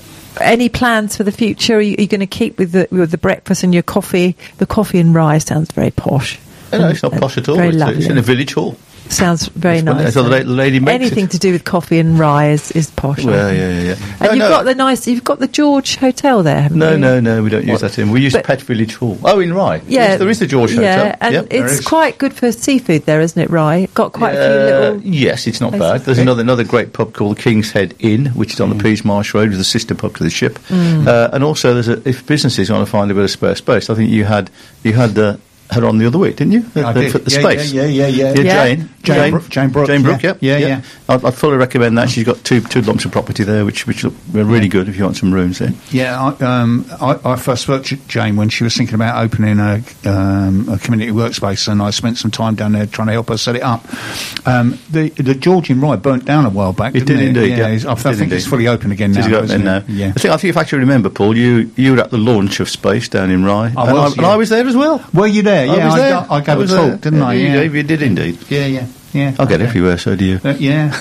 any plans for the future? Are you, are you going to keep with the with the breakfast and your coffee? The coffee and rye sounds very posh. No, it's not And, posh uh, at all. Very It's, lovely. it's in a village hall. Sounds very That's what- nice. that's what the la- lady makes Anything it. to do with coffee and rye is, is posh. I Well, think. yeah, yeah, yeah. And No, you've no. got the nice. You've got the George Hotel there, haven't No, you? no, no, we don't use What? that in. We use But- Pet Village Hall. Oh, in Rye. Yeah, Yes, there is the George yeah, Hotel. and Yep. there it's is. quite good for seafood there, isn't it? Rye got quite a few Uh, little. yes, it's not places. bad. There's another another great pub called the King's Head Inn, which is on Mm. the Peasmarsh Road, with a sister pub to the Ship. Mm. Uh, and also, there's a, if businesses want to find a bit of spare space, I think you had you had the had on the other week, didn't you? The, I the, did. the Yeah, space. yeah, yeah, yeah, Yeah, yeah. Jane. Jane Bro- Jane Brooke, Jane Brooke, yeah. yep. Yeah, yep. yeah. I'd, I'd fully recommend that. She's got two two lumps of property there, which which look really good if you want some rooms there. Yeah, I, um, I, I first spoke to Jane when she was thinking about opening a, um, a community workspace, and I spent some time down there trying to help her set it up. Um, the the George in Rye burnt down a while back. It didn't did indeed, Yeah, yeah. it's- I, It I did think it's indeed. fully open again now. Did you go isn't there it? now? Yeah. I think, I think if you actually remember, Paul, you you were at the launch of Space down in Rye, I and, was, I, and yeah. I was there as well. Were you there? Yeah, I was I, there. got- I gave was a talk, there. didn't I? You, Yeah, gave- you did indeed. yeah, yeah. yeah. I get Okay. everywhere, so do you. Uh, yeah.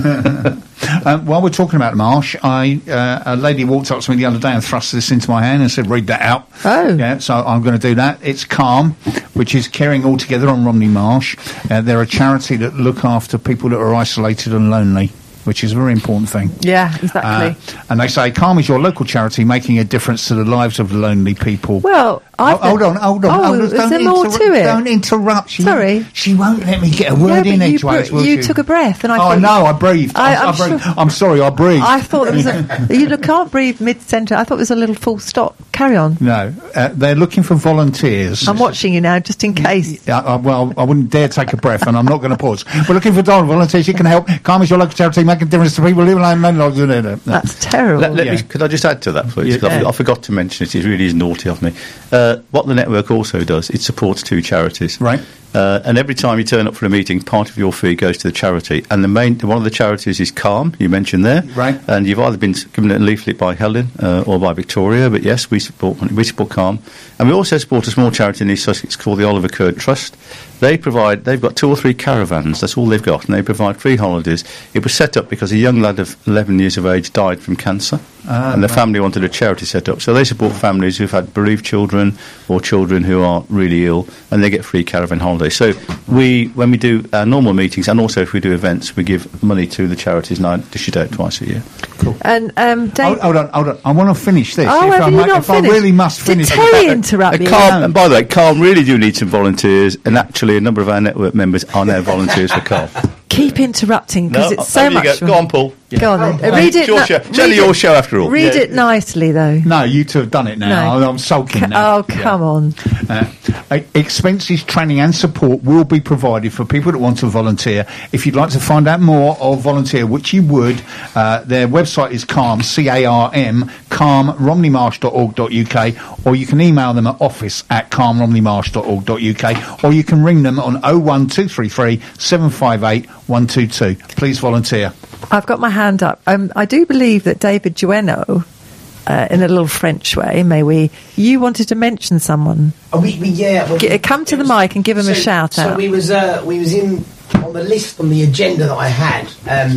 um, while we're talking about the marsh, I uh, a lady walked up to me the other day and thrust this into my hand and said, "Read that out." Oh. Yeah. So I'm going to do that. It's Calm, which is Caring All Together on Romney Marsh. Uh, they're a charity that look after people that are isolated and lonely, which is a very important thing. Yeah, exactly. Uh, and they say Calm is your local charity making a difference to the lives of lonely people. well, I Oh, hold on, hold on. Oh, hold on. is Don't there more interrupt- to it? Don't interrupt. She, Sorry. She won't let me get a Yeah, word but in you, edgeways, br- will you she? took a breath, and I Oh, thought, no, I breathed. I- I, I'm I breathed. sure- I'm sorry, I breathed. I thought there was a. You can't breathe mid-sentence. I thought there was a little full stop. Carry on. No, uh, they're looking for volunteers. I'm watching you now, just in case. Yeah, I, well, I wouldn't dare take a breath, and I'm not going to pause. We're looking for volunteers. You can help. Calm is your local charity, making a difference to people living alone. No, no, no, no, no. That's terrible. Let, let Yeah. me, could I just add to that, please? 'Cause I, Yeah. forgot, I forgot to mention it. It really is naughty of me. Uh, what the network also does, it supports two charities. Right. Uh, and every time you turn up for a meeting, part of your fee goes to the charity. And the main one of the charities is Calm, you mentioned there. Right. And you've either been given a leaflet by Helen uh, or by Victoria, but yes, we support we support Calm. And we also support a small charity in East Sussex called the Oliver Curd Trust. They provide, they've got two or three caravans, that's all they've got, and they provide free holidays. It was set up because a young lad of eleven years of age died from cancer, Ah, and the right. family wanted a charity set up. So they support families who've had bereaved children or children who are really ill, and they get free caravan holidays. So we, when we do our normal meetings, and also if we do events, we give money to the charities, and I dish it out twice a year. And um, Dave. Hold, hold on, hold on. I want to finish this. Oh, if have I, you ma- not if I finished? really must Did finish. Terry interrupt Uh, you? Calm, and by the way, Calm really do need some volunteers, and actually a number of our network members are now volunteers for Calm. Keep interrupting because it's so there you much. go. Go on, Paul. Go on then. Oh, read it. it's your ni- show. It's read only it- your show after all. Read Yeah. it nicely, though. No, you two have done it now. No. I'm sulking C- now. oh, come on. Uh, uh, expenses, training and support will be provided for people that want to volunteer. If you'd like to find out more or volunteer, which you would, uh, their website is Calm, C A R M, calm romney marsh dot org dot U K, or you can email them at office at calm romney marsh dot org dot U K, or you can ring them on oh one two three three, seven five eight, one two two. Please volunteer. I've got my hand up. Um, I do believe that David Dueno, uh, in a little French way, may we, you wanted to mention someone. Oh, we, we, yeah. Well, G- come to it the was- mic and give him a so- shout so out. we was uh, we was in on the list on the agenda that I had. Um,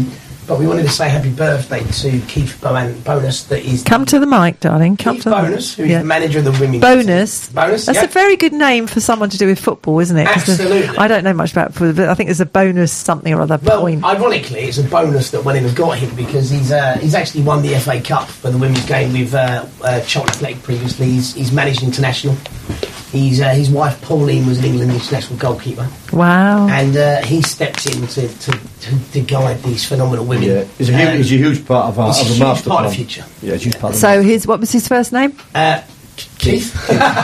but we wanted to say happy birthday to Keith Bowen Bonus. That is Come to the mic, darling. Come Keith to the Bonus, who is yeah. the manager of the women's Bonus. team. Bonus. That's yeah. a very good name for someone to do with football, isn't it? 'Cause the- Absolutely. I don't know much about football, but I think there's a bonus something or other Well, point. ironically, it's a bonus that went in and got him because he's uh, he's actually won the F A Cup for the women's game with uh, uh, Charlton Athletic previously. He's, he's managed international. He's, uh, his wife Pauline was an England international goalkeeper, Wow. and uh, he stepped in to, to, to, to guide these phenomenal women. Yeah, he's a, Um, huge, he's a huge part of our he's a of the huge master part of plan. the future. Yeah, he's a huge part of the So his what was his first name? Uh, Keith.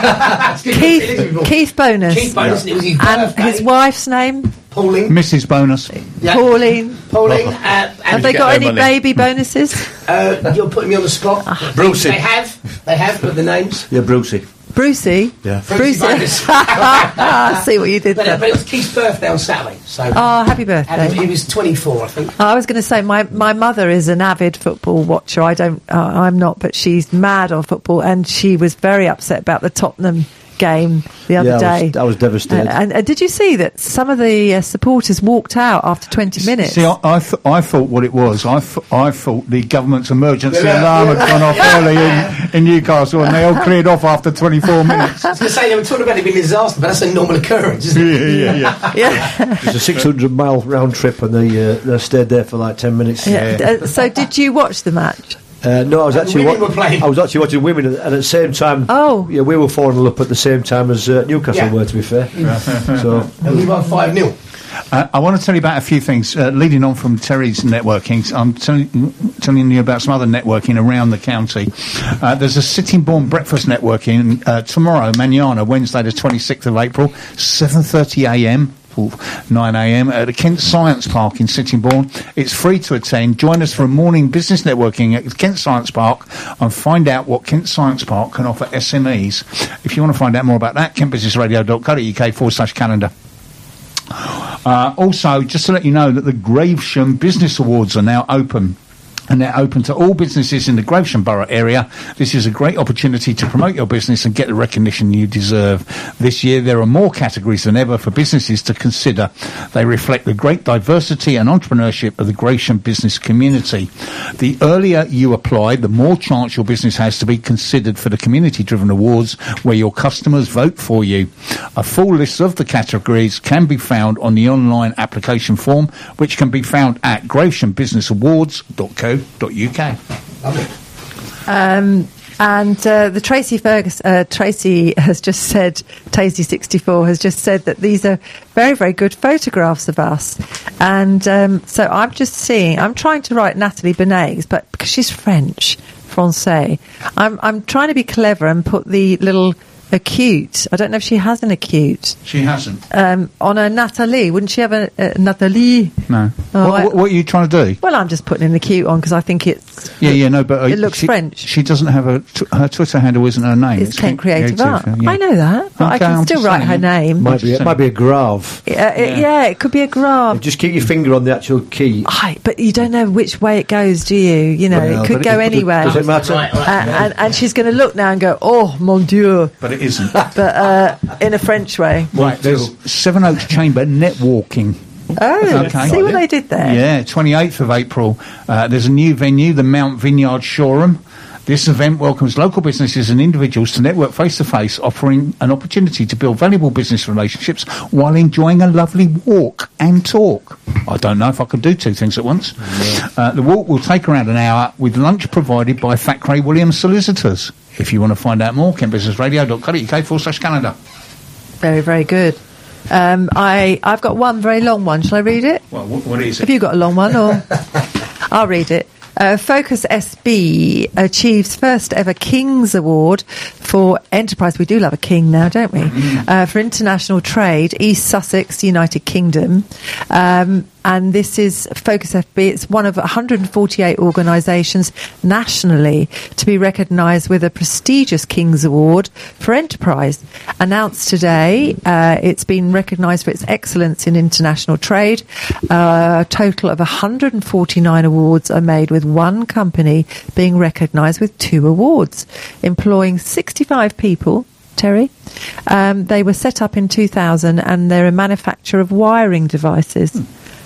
Keith Keith Bonus. Keith Bonus. And it was his And birthday. his wife's name? Pauline. Missus Bonus. Yeah. Pauline. Pauline. Uh, Have and they get got their any money. baby bonuses? uh, you're putting me on the spot. Brucey. They have. They have put the names. Yeah, Brucey. Brucey? Yeah. Brucey Bonus. I see what you did But, uh, there. but it was Keith's birthday on Saturday, so Oh, happy and birthday. he was twenty-four, I think. I was going to say my, my mother is an avid football watcher. I don't. Uh, I'm not, but she's mad on football, and she was very upset about the Tottenham game the other Yeah, I day. was, I was devastated. And, and uh, did you see that some of the uh, supporters walked out after twenty minutes? See, I, I, th- I thought what it was. I, th- I thought the government's emergency Yeah, alarm yeah. had gone off early in, in Newcastle, and they all cleared off after twenty-four minutes. I was going to say they were talking about it being a disaster, but that's a normal occurrence, isn't it? Yeah, yeah, yeah. yeah. It's a six hundred mile round trip, and they uh, they stayed there for like ten minutes. yeah. Uh, so, did you watch the match? Uh, no, I was And actually women were playing. I was actually watching women, and at the same time, Oh. yeah, we were four nil up at the same time as uh, Newcastle Yeah. were. To be fair, so And we won five nil. Uh, I want to tell you about a few things. Uh, leading on from Terry's networking, I'm telling, telling you about some other networking around the county. Uh, there's a Sittingbourne breakfast networking uh, tomorrow, Manana, Wednesday the twenty-sixth of April, seven thirty a m nine a m at the Kent Science Park in Sittingbourne. It's free to attend. Join us for a morning business networking at Kent Science Park and find out what Kent Science Park can offer S M Es. If you want to find out more about that, kent business radio dot co dot u k forward slash calendar. Uh, also, just to let you know that the Gravesham Business Awards are now open. And they're open to all businesses in the Gravesham Borough area. This is a great opportunity to promote your business and get the recognition you deserve. This year, there are more categories than ever for businesses to consider. They reflect the great diversity and entrepreneurship of the Gravesham business community. The earlier you apply, the more chance your business has to be considered for the community-driven awards where your customers vote for you. A full list of the categories can be found on the online application form, which can be found at gravesham business awards dot co dot u k. Lovely. Um, and uh, the Tracy Fergus, uh, Tracy has just said, Tasty sixty-four has just said that these are very, very good photographs of us. And um, so I'm just seeing, I'm trying to write Natalie Benays, but because she's French, Francais, I'm, I'm trying to be clever and put the little acute, I don't know if she has an acute, She hasn't. um, on a Natalie. Wouldn't she have a, a Natalie? No. Oh, what, I- what, what are you trying to do? Well, I'm just putting an acute on because I think it's Yeah, yeah, no, but uh, It looks she, French. She doesn't have a t- her Twitter handle isn't her name. it's Kent Creative Creative, Art. yeah. I know that, but I Okay, can I'm still just write saying, her yeah. name. might be it might be a grave. Yeah, it, yeah, it could be a graph. Just keep your finger on the actual key. Aye, but you don't know which way it goes, do you? You know, Well, it could but go does it- anywhere. Does it matter? Right, right. and, and, and she's going to look now and go, oh, mon Dieu, But it isn't. but uh, in a French way. Right, there's Seven Oaks Chamber netwalking. Oh, Okay. see what they did there? Yeah, twenty-eighth of April. Uh, there's a new venue, the Mount Vineyard Shoreham. This event welcomes local businesses and individuals to network face-to-face, offering an opportunity to build valuable business relationships while enjoying a lovely walk and talk. I don't know if I could do two things at once. Uh, the walk will take around an hour with lunch provided by Thackeray Williams Solicitors. If you want to find out more, kent business radio dot co dot u k forward slash calendar. Very, very good. Um, I, I've got one very long one. Shall I read it? Well, what, what is Have you got a long one? Or I'll read it. Uh, Focus S B achieves first ever King's Award for Enterprise. We do love a king now, don't we? Uh, for international trade, East Sussex, United Kingdom. Um, and this is Focus F B. It's one of one hundred forty-eight organisations nationally to be recognised with a prestigious King's Award for Enterprise. Announced today, uh, it's been recognised for its excellence in international trade. Uh, a total of one hundred forty-nine awards are made, with one company being recognised with two awards, employing sixty-five people. Terry, um, they were set up in two thousand, and they're a manufacturer of wiring devices.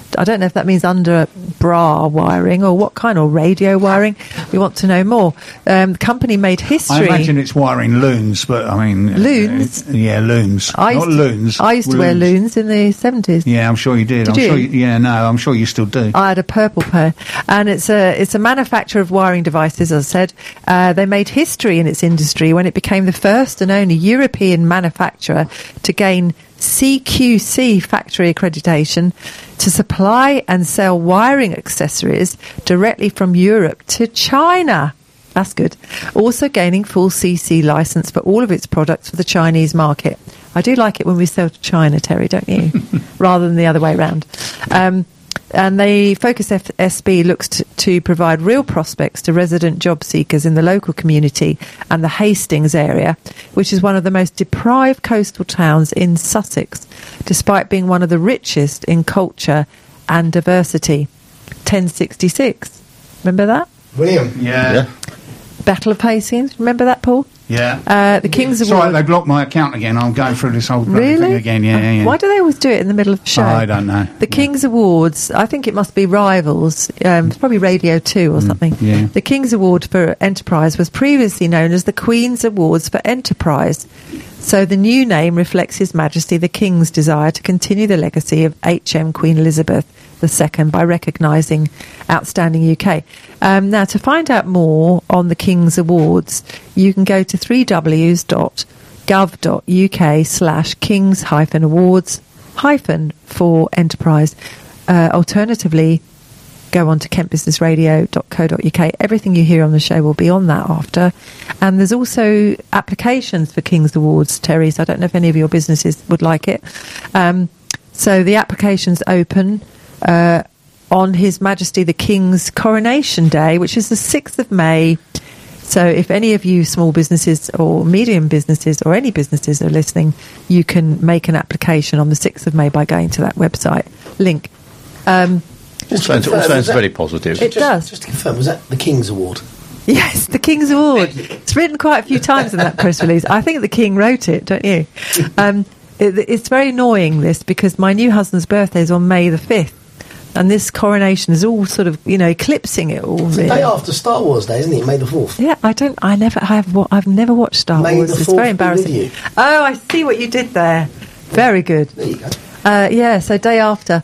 I don't know if that means under bra wiring or what kind, or radio wiring. We want to know more. Um, the company made history. I imagine it's wiring looms, but I mean... Loons? Uh, yeah, loons. I Not used to, loons. I used to wear loons in the seventies. Yeah, I'm sure you did. Did I'm you? Sure you, yeah, no, I'm sure you still do. I had a purple pair, and it's a it's a manufacturer of wiring devices. As I said, uh, they made history in its industry when it became the first and only European manufacturer to gain C Q C factory accreditation to supply and sell wiring accessories directly from Europe to China. That's good. Also gaining full C C license for all of its products for the Chinese market. I do like it when we sell to China, Terry, don't you? Rather than the other way around. Um, and the Focus F S B looks to, to provide real prospects to resident job seekers in the local community and the Hastings area, which is one of the most deprived coastal towns in Sussex, despite being one of the richest in culture and diversity. ten sixty-six. Remember that? William. Yeah. Yeah. Battle of Hastings. Remember that, Paul? Yeah. Uh, the King's Sorry, Award. they blocked my account again. I'm going through this whole bloody Really? thing again. Yeah, yeah, yeah. Why do they always do it in the middle of the show? I don't know. The King's Awards, I think it must be Rivals. Um, it's probably Radio two or something. yeah. The King's Award for Enterprise was previously known as the Queen's Awards for Enterprise. So the new name reflects His Majesty the King's desire to continue the legacy of H M Queen Elizabeth the Second by recognising outstanding U K. Um, now, to find out more on the King's Awards, you can go to three w dot gov dot u k slash kings hyphen awards hyphen for enterprise. Uh, alternatively, go on to kent business radio dot co dot u k. Everything you hear on the show will be on that after. And there's also applications for King's Awards, Terry, so I don't know if any of your businesses would like it. Um, so the application's open uh, on His Majesty the King's Coronation Day, which is the sixth of May. So if any of you small businesses or medium businesses or any businesses are listening, you can make an application on the sixth of May by going to that website link. Um, All sounds, all confirm, sounds was that- very positive. It just, does. Just to confirm, was that the King's Award? Yes, the King's Award. It's written quite a few times in that press release. I think the King wrote it, don't you? Um, it, it's very annoying, this, because my new husband's birthday is on May the fifth, and this coronation is all sort of, you know, eclipsing it all. It's the Really. day after Star Wars Day, isn't it? May the fourth. Yeah, I don't. I never I have. wa- I've never watched Star May Wars. the It's fourth very be with embarrassing. you. Oh, I see what you did there. Very good. There you go. Uh, yeah. So day after.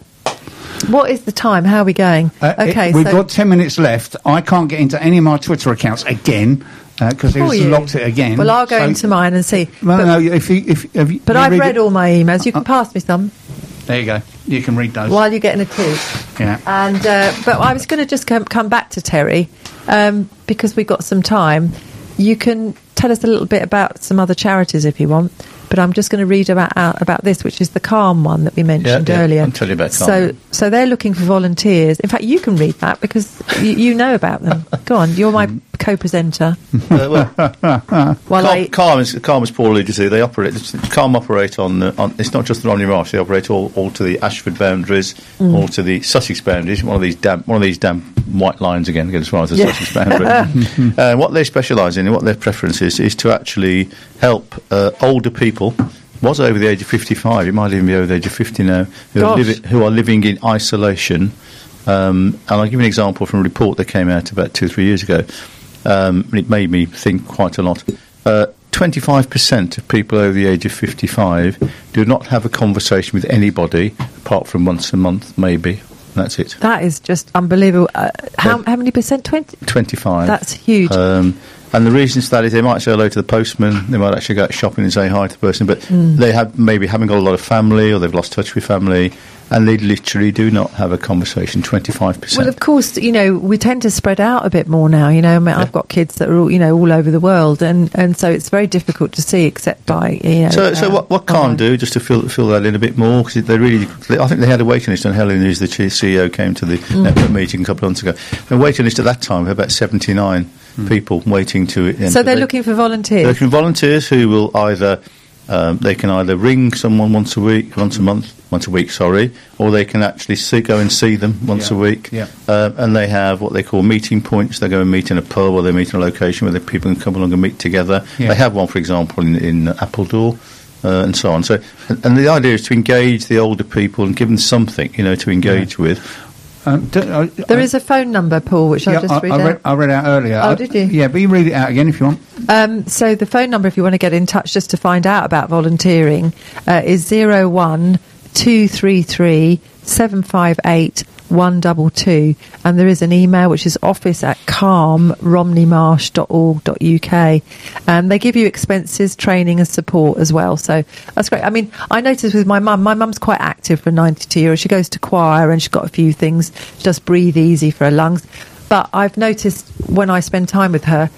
What is the time? How are we going? Uh, it- okay. we've so got ten minutes left. I can't get into any of my Twitter accounts again because for he's you. locked it again. Well, I'll go So- into mine and see. No, but no. If you, if have you, but you I've read it- all my emails. You can pass me some There you go. You can read those. while you're getting a tea. Yeah. And uh, but I was going to just come, come back to Terry um, because we've got some time. You can tell us a little bit about some other charities if you want, but I'm just going to read about out about this, which is the Calm one that we mentioned Yeah, yeah, earlier. I'll tell you about Calm. So, so they're looking for volunteers. In fact, you can read that because you, you know about them. Go on, you're my co-presenter. Uh, well, While I, Calm, Calm, is, Calm, as Paul alluded to, they operate. Calm operate on, the, on. It's not just the Romney Marsh. They operate all, all to the Ashford boundaries, Mm. all to the Sussex boundaries. One of these damn, one of these damn white lines again, again as far as the Yeah. Sussex boundary. uh, what they specialise in, and what their preference is, is to actually help uh, older people. Was over the age of fifty-five. You might even be over the age of fifty now. Who are, Gosh. livi- who are living in isolation. Um, and I'll give you an example from a report that came out about two or three years ago. Um, and it made me think quite a lot. Uh, twenty-five percent of people over the age of fifty-five do not have a conversation with anybody apart from once a month, maybe. That's it. that is just unbelievable. Uh, how, Yeah. how many percent? Twenty. twenty-five. That's huge. Um, and the reasons for that is they might say hello to the postman, they might actually go out shopping and say hi to the person, but Mm. they have maybe haven't got a lot of family or they've lost touch with family, and they literally do not have a conversation, twenty-five percent. Well, of course, you know, we tend to spread out a bit more now. You know, I mean, I've got kids that are all, you know, all over the world, and, and so it's very difficult to see except by, you know. So, so uh, what, what Calm online. do, just to fill, fill that in a bit more, because they really, they, I think they had a waiting list, and Helen, who's the chief C E O, came to the Mm. network meeting a couple of months ago. The waiting list at that time had about seventy-nine people waiting to enter. So they're They- looking for They're volunteers. looking for volunteers who will either, um, they can either ring someone once a week, once a month, once a week, sorry, or they can actually see, go and see them once Yeah. a week. Yeah. Uh, and they have what they call meeting points. They go and meet in a pub, or they meet in a location where the people can come along and meet together. Yeah. They have one, for example, in, in Appledore. uh, and so on. So, and, and the idea is to engage the older people and give them something, you know, to engage yeah. with. Um, do, uh, there is a phone number, Paul, which yeah, I'll just I, read I read, out. I read out earlier. Oh, I, did you? Yeah, but you read it out again if you want. Um, so the phone number, if you want to get in touch just to find out about volunteering, uh, is zero one two three three seven five eight one double two, and there is an email which is office at calm romney marsh dot org dot U K. Um, they give you expenses, training and support as well, so that's great. I mean, I noticed with my mum, my mum's quite active for ninety-two years. She goes to choir and she's got a few things. She does Breathe Easy for her lungs. But I've noticed when I spend time with her,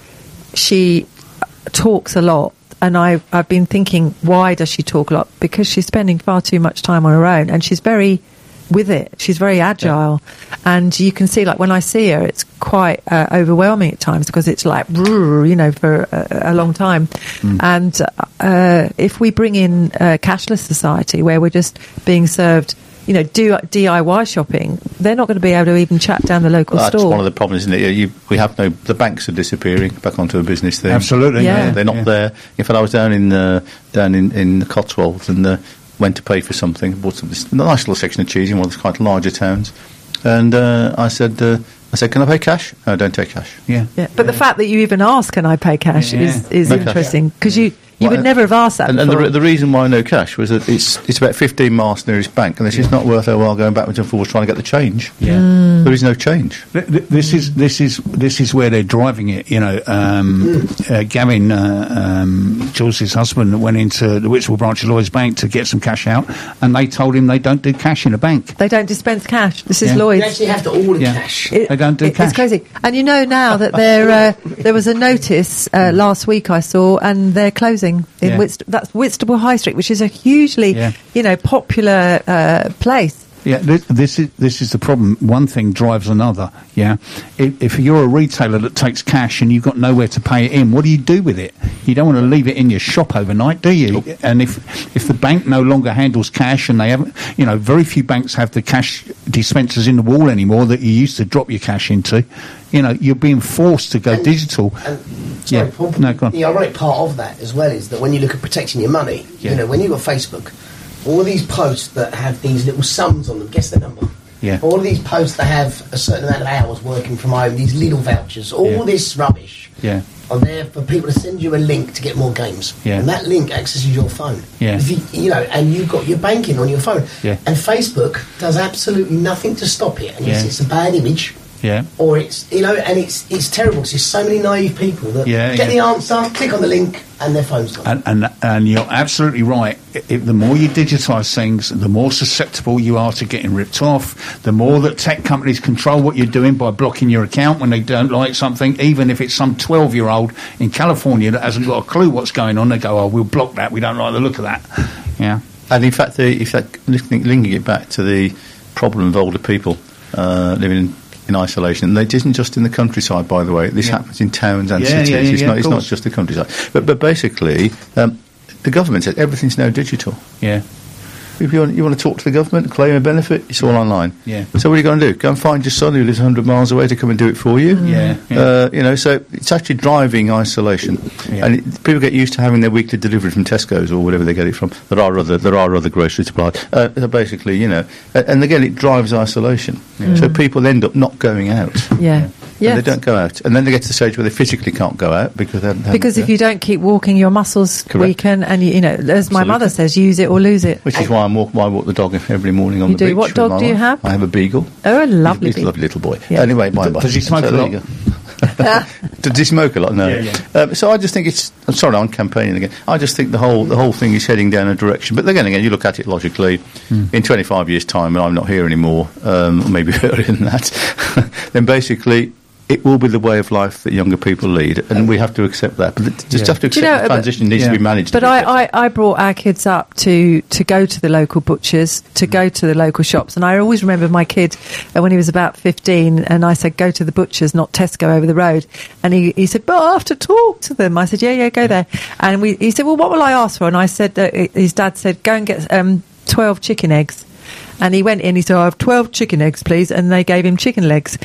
she talks a lot. And I've, I've been thinking, why does she talk a lot? Because she's spending far too much time on her own, and she's very with it. She's very agile, yeah. and you can see, like, when I see her, it's quite uh, overwhelming at times because it's like, you know, for a, a long time. Mm. And uh, if we bring in a cashless society where we're just being served, you know, do D I Y shopping, they're not going to be able to even chat down the local well, store. That's one of the problems, isn't it? You, we have no. The banks are disappearing back onto a business thing. Absolutely, yeah. yeah. They're not yeah. there. In fact, I was down in uh, down in, in the Cotswolds and uh, went to pay for something. Bought some this nice little section of cheese in one of the quite larger towns, and uh, I said, uh, I said, can I pay cash? No, don't take cash. Yeah, yeah. But yeah. the fact that you even ask, can I pay cash, yeah. is is no interesting because you. You Well, would never have asked that and, and before. the, the reason why no cash was that it's it's about fifteen miles to the nearest bank, and it's just not worth our while going backwards and forwards trying to get the change. Yeah. Mm. There is no change. Th- th- This is this is this is where they're driving it. You know, um, uh, Gavin, uh, um, Jules's husband, went into the Whitstable branch of Lloyds Bank to get some cash out, and they told him they don't do cash in a bank. They don't dispense cash. This is Yeah. Lloyd's. You actually have to order Yeah. cash. It- They don't do it- cash. It's crazy. And you know now that there uh, there was a notice uh, last week I saw, and they're closing in Yeah. Whitst- that's Whitstable High Street, which is a hugely Yeah. you know popular uh, place. Yeah, this, this is this is the problem. One thing drives another. Yeah, if, if you're a retailer that takes cash and you've got nowhere to pay it in, what do you do with it? You don't want to leave it in your shop overnight, do you? Nope. And if if the bank no longer handles cash, and they haven't, you know, very few banks have the cash dispensers in the wall anymore that you used to drop your cash into. You know, you're being forced to go And- digital. And, sorry, Yeah. Paul, No, go on. the ironic part of that as well is that when you look at protecting your money, Yeah. you know, when you've got Facebook, all of these posts that have these little sums on them, guess the number? Yeah. All of these posts that have a certain amount of hours working from home, these little vouchers, all Yeah. this rubbish Yeah. are there for people to send you a link to get more games. Yeah. And that link accesses your phone. Yeah. If you, you know, and you've got your banking on your phone. Yeah. And Facebook does absolutely nothing to stop it. And yes, Yeah. it's a bad image. Yeah. Or it's, you know, and it's it's terrible. It's just so many naive people that Yeah, get yeah. the answer, click on the link, and their phone's gone. And, and and you're absolutely right. If the more you digitise things, the more susceptible you are to getting ripped off. The more that tech companies control what you're doing by blocking your account when they don't like something, even if it's some twelve-year-old in California that hasn't got a clue what's going on, they go, "Oh, we'll block that. We don't like the look of that." Yeah. And in fact, the, if that, linking, linking it back to the problem of older people uh, living in, in isolation, and it isn't just in the countryside, by the way. This Yeah. happens in towns and Yeah, cities. yeah, yeah, it's yeah, not. of It's not course. just the countryside. But but basically, um, the government says everything's now digital. Yeah. If you want, you want to talk to the government, claim a benefit, it's all online. Yeah. So what are you going to do? Go and find your son who lives one hundred miles away to come and do it for you? Yeah, yeah. Uh, you know, so it's actually driving isolation. Yeah. And it, people get used to having their weekly delivery from Tesco's or whatever they get it from. There are other there are other grocery suppliers. Uh, so basically, you know, and, and again, it drives isolation. So people end up not going out. Yeah. And Yes. they don't go out. And then they get to the stage where they physically can't go out because they haven't... Because if you don't keep walking, your muscles Correct. weaken, and you, you know, as my Absolutely. mother says, use it or lose it. Which is why, I'm walk, why I walk the dog every morning on You the do? beach. What with dog my do you wife. have? I have a beagle. Oh, a lovely He's, he's a beagle. lovely little boy. Yeah. Anyway, bye bye. Does he smoke So a there lot? you go. Does he smoke a lot? No. Yeah, Um, so I just think it's. I'm sorry, I'm campaigning again. I just think the whole the whole thing is heading down a direction. But again, again, you look at it logically. Hmm. In twenty-five years' time, and I'm not here anymore, um, or maybe earlier than that, then basically it will be the way of life that younger people lead, and we have to accept that. But it- just Yeah. have to Do you accept know, the but- transition needs Yeah. to be managed. But a bit I, better. I, I brought our kids up to, to go to the local butchers, to go to the local shops. And I always remember my kid uh, when he was about fifteen, and I said, go to the butchers, not Tesco over the road. And he, he said, but I have to talk to them. I said, yeah, yeah, go there. And we, he said, well, what will I ask for? And I said, uh, his dad said, go and get um, twelve chicken eggs. And he went in, he said, I have twelve chicken eggs, please. And they gave him chicken legs.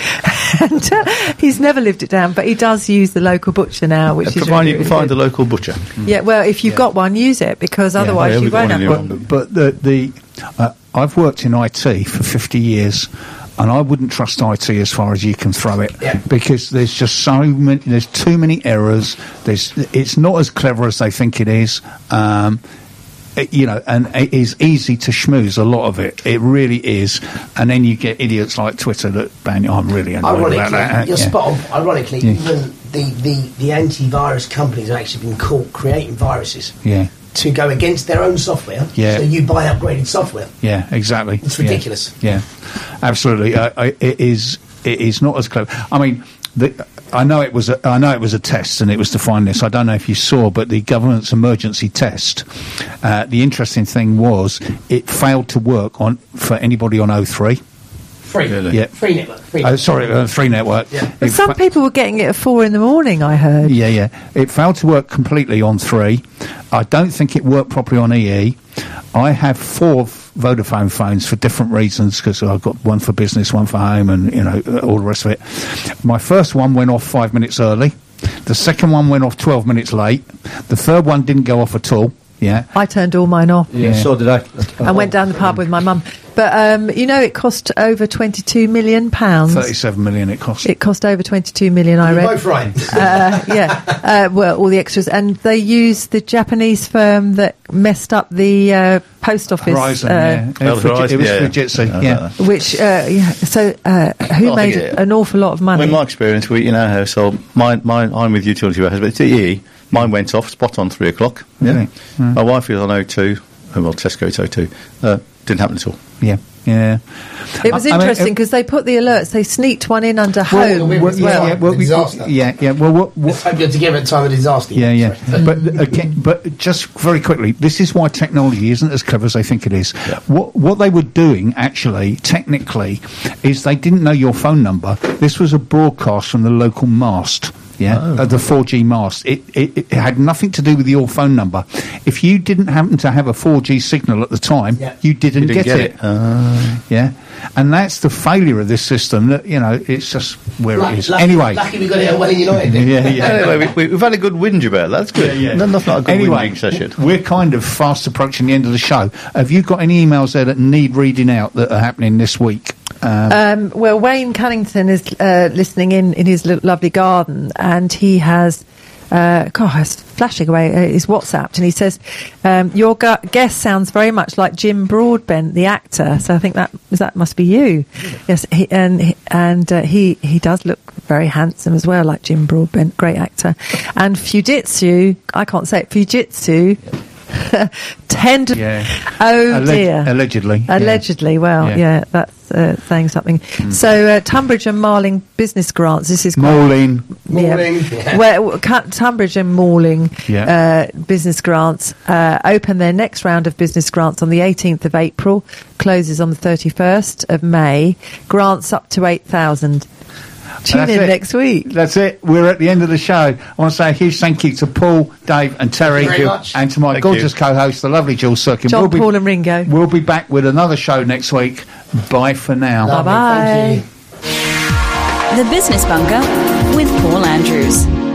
and uh, he's never lived it down, but he does use the local butcher now, which Uh, is providing really, you can really find good. the local butcher. Yeah, well, if you've Yeah. got one, use it, because otherwise yeah, you we've got won't one have in one. London. But the the uh, I've worked in I T for fifty years, and I wouldn't trust I T as far as you can throw it, Yeah. because there's just so many, there's too many errors. There's it's not as clever as they think it is. Um, it- you know, and it is easy to schmooze a lot of it. It really is. And then you get idiots like Twitter that ban you. I'm really annoyed Ironically, about that. you're Yeah. spot on. Ironically, Yeah. even the, the, the antivirus companies have actually been caught creating viruses Yeah, to go against their own software. Yeah. So you buy upgraded software. yeah, exactly. It's Yeah. ridiculous. Yeah, absolutely. I, I, it is. It is not as clever. I mean, the, I know it was. A, I know it was a test, and it was to find this. I don't know if you saw, but the government's emergency test. Uh, the interesting thing was it failed to work on for anybody on O three. Free. Really? Yeah. Free network. Free Oh, network. sorry, uh, Free Network. Yeah. But It some fa- people were getting it at four in the morning, I heard. Yeah, yeah. It failed to work completely on three. I don't think it worked properly on E E. I have four Vodafone phones for different reasons, because I've got one for business, one for home, and you know all the rest of it. My first one went off five minutes early. The second one went off twelve minutes late. The third one didn't go off at all. Yeah. I turned all mine off. Yeah, Yeah. so did I. I went down the pub with my mum. But, um, you know, it cost over twenty-two million pounds. thirty-seven million it cost. It cost over twenty-two million, I You're read. both right. Uh, yeah, uh, well, all the extras. And they used the Japanese firm that messed up the uh, post office. Horizon, uh, yeah. It Oh, was, Fuji- Horizon, it was yeah. Fujitsu, Uh, yeah. Which, uh, yeah, so uh, who Well, I made think it- an awful lot of money? In my experience, we, you know, how so mine, mine, I'm with utility workers, but it's E E. Mine went off spot on three o'clock. Yeah. Really? Mm. My wife is on O two. Oh, well, Tesco's O two. Uh, didn't happen at all. Yeah, yeah. It was I- I mean, interesting it- because they put the alerts, they sneaked one in under Well, home we- as we- well. yeah, well, we- Disaster. yeah, yeah. Well, what, what, Let's hope you're together at the time of disaster. Yeah, yeah. Sorry. But again, but just very quickly, this is why technology isn't as clever as they think it is. What what they were doing actually, technically, is they didn't know your phone number. This was a broadcast from the local mast. Yeah, uh, the four G mast. It, it it had nothing to do with your phone number. If you didn't happen to have a four G signal at the time, Yeah. you didn't, You didn't get, get it. it. Uh, Yeah, and that's the failure of this system. That you know, it's just where Lucky, it is. lucky, anyway, lucky we got it at Welling United. yeah, yeah. anyway, we, we've had a good whinge about that. That's good. Yeah, yeah. No, that's not a good Anyway, whinging session. we're kind of fast approaching the end of the show. Have you got any emails there that need reading out that are happening this week? Um, Um, well, Wayne Cunnington is uh, listening in in his lo- lovely garden, and he has, uh, God, it's flashing away, uh, his WhatsApped, and he says, um, your gu- guest sounds very much like Jim Broadbent, the actor. So I think that that must be you. Yes, he, and he- and uh, he he does look very handsome as well, like Jim Broadbent, great actor. And Fujitsu, I can't say it, Fujitsu. Tend yeah. oh Alleg- dear Allegedly. yeah. Allegedly, well, Yeah. yeah, that's uh, saying something. So, uh, Tunbridge and Marling business grants. This is quite, Maureen. Morning. Yeah. where w- Cu- Tunbridge and Marling Yeah. uh, business grants uh, open their next round of business grants on the eighteenth of April. Closes on the thirty-first of May. Grants up to eight thousand. Tune That's in it. next week. That's it. We're at the end of the show. I want to say a huge thank you to Paul, Dave, and Terry, Thank you very much. and to my Thank gorgeous you. co-host, the lovely Jules Sirkin. John, we'll be, Paul, and Ringo. We'll be back with another show next week. Bye for now. Lovely, Bye-bye. thank you. The Business Bunker with Paul Andrews.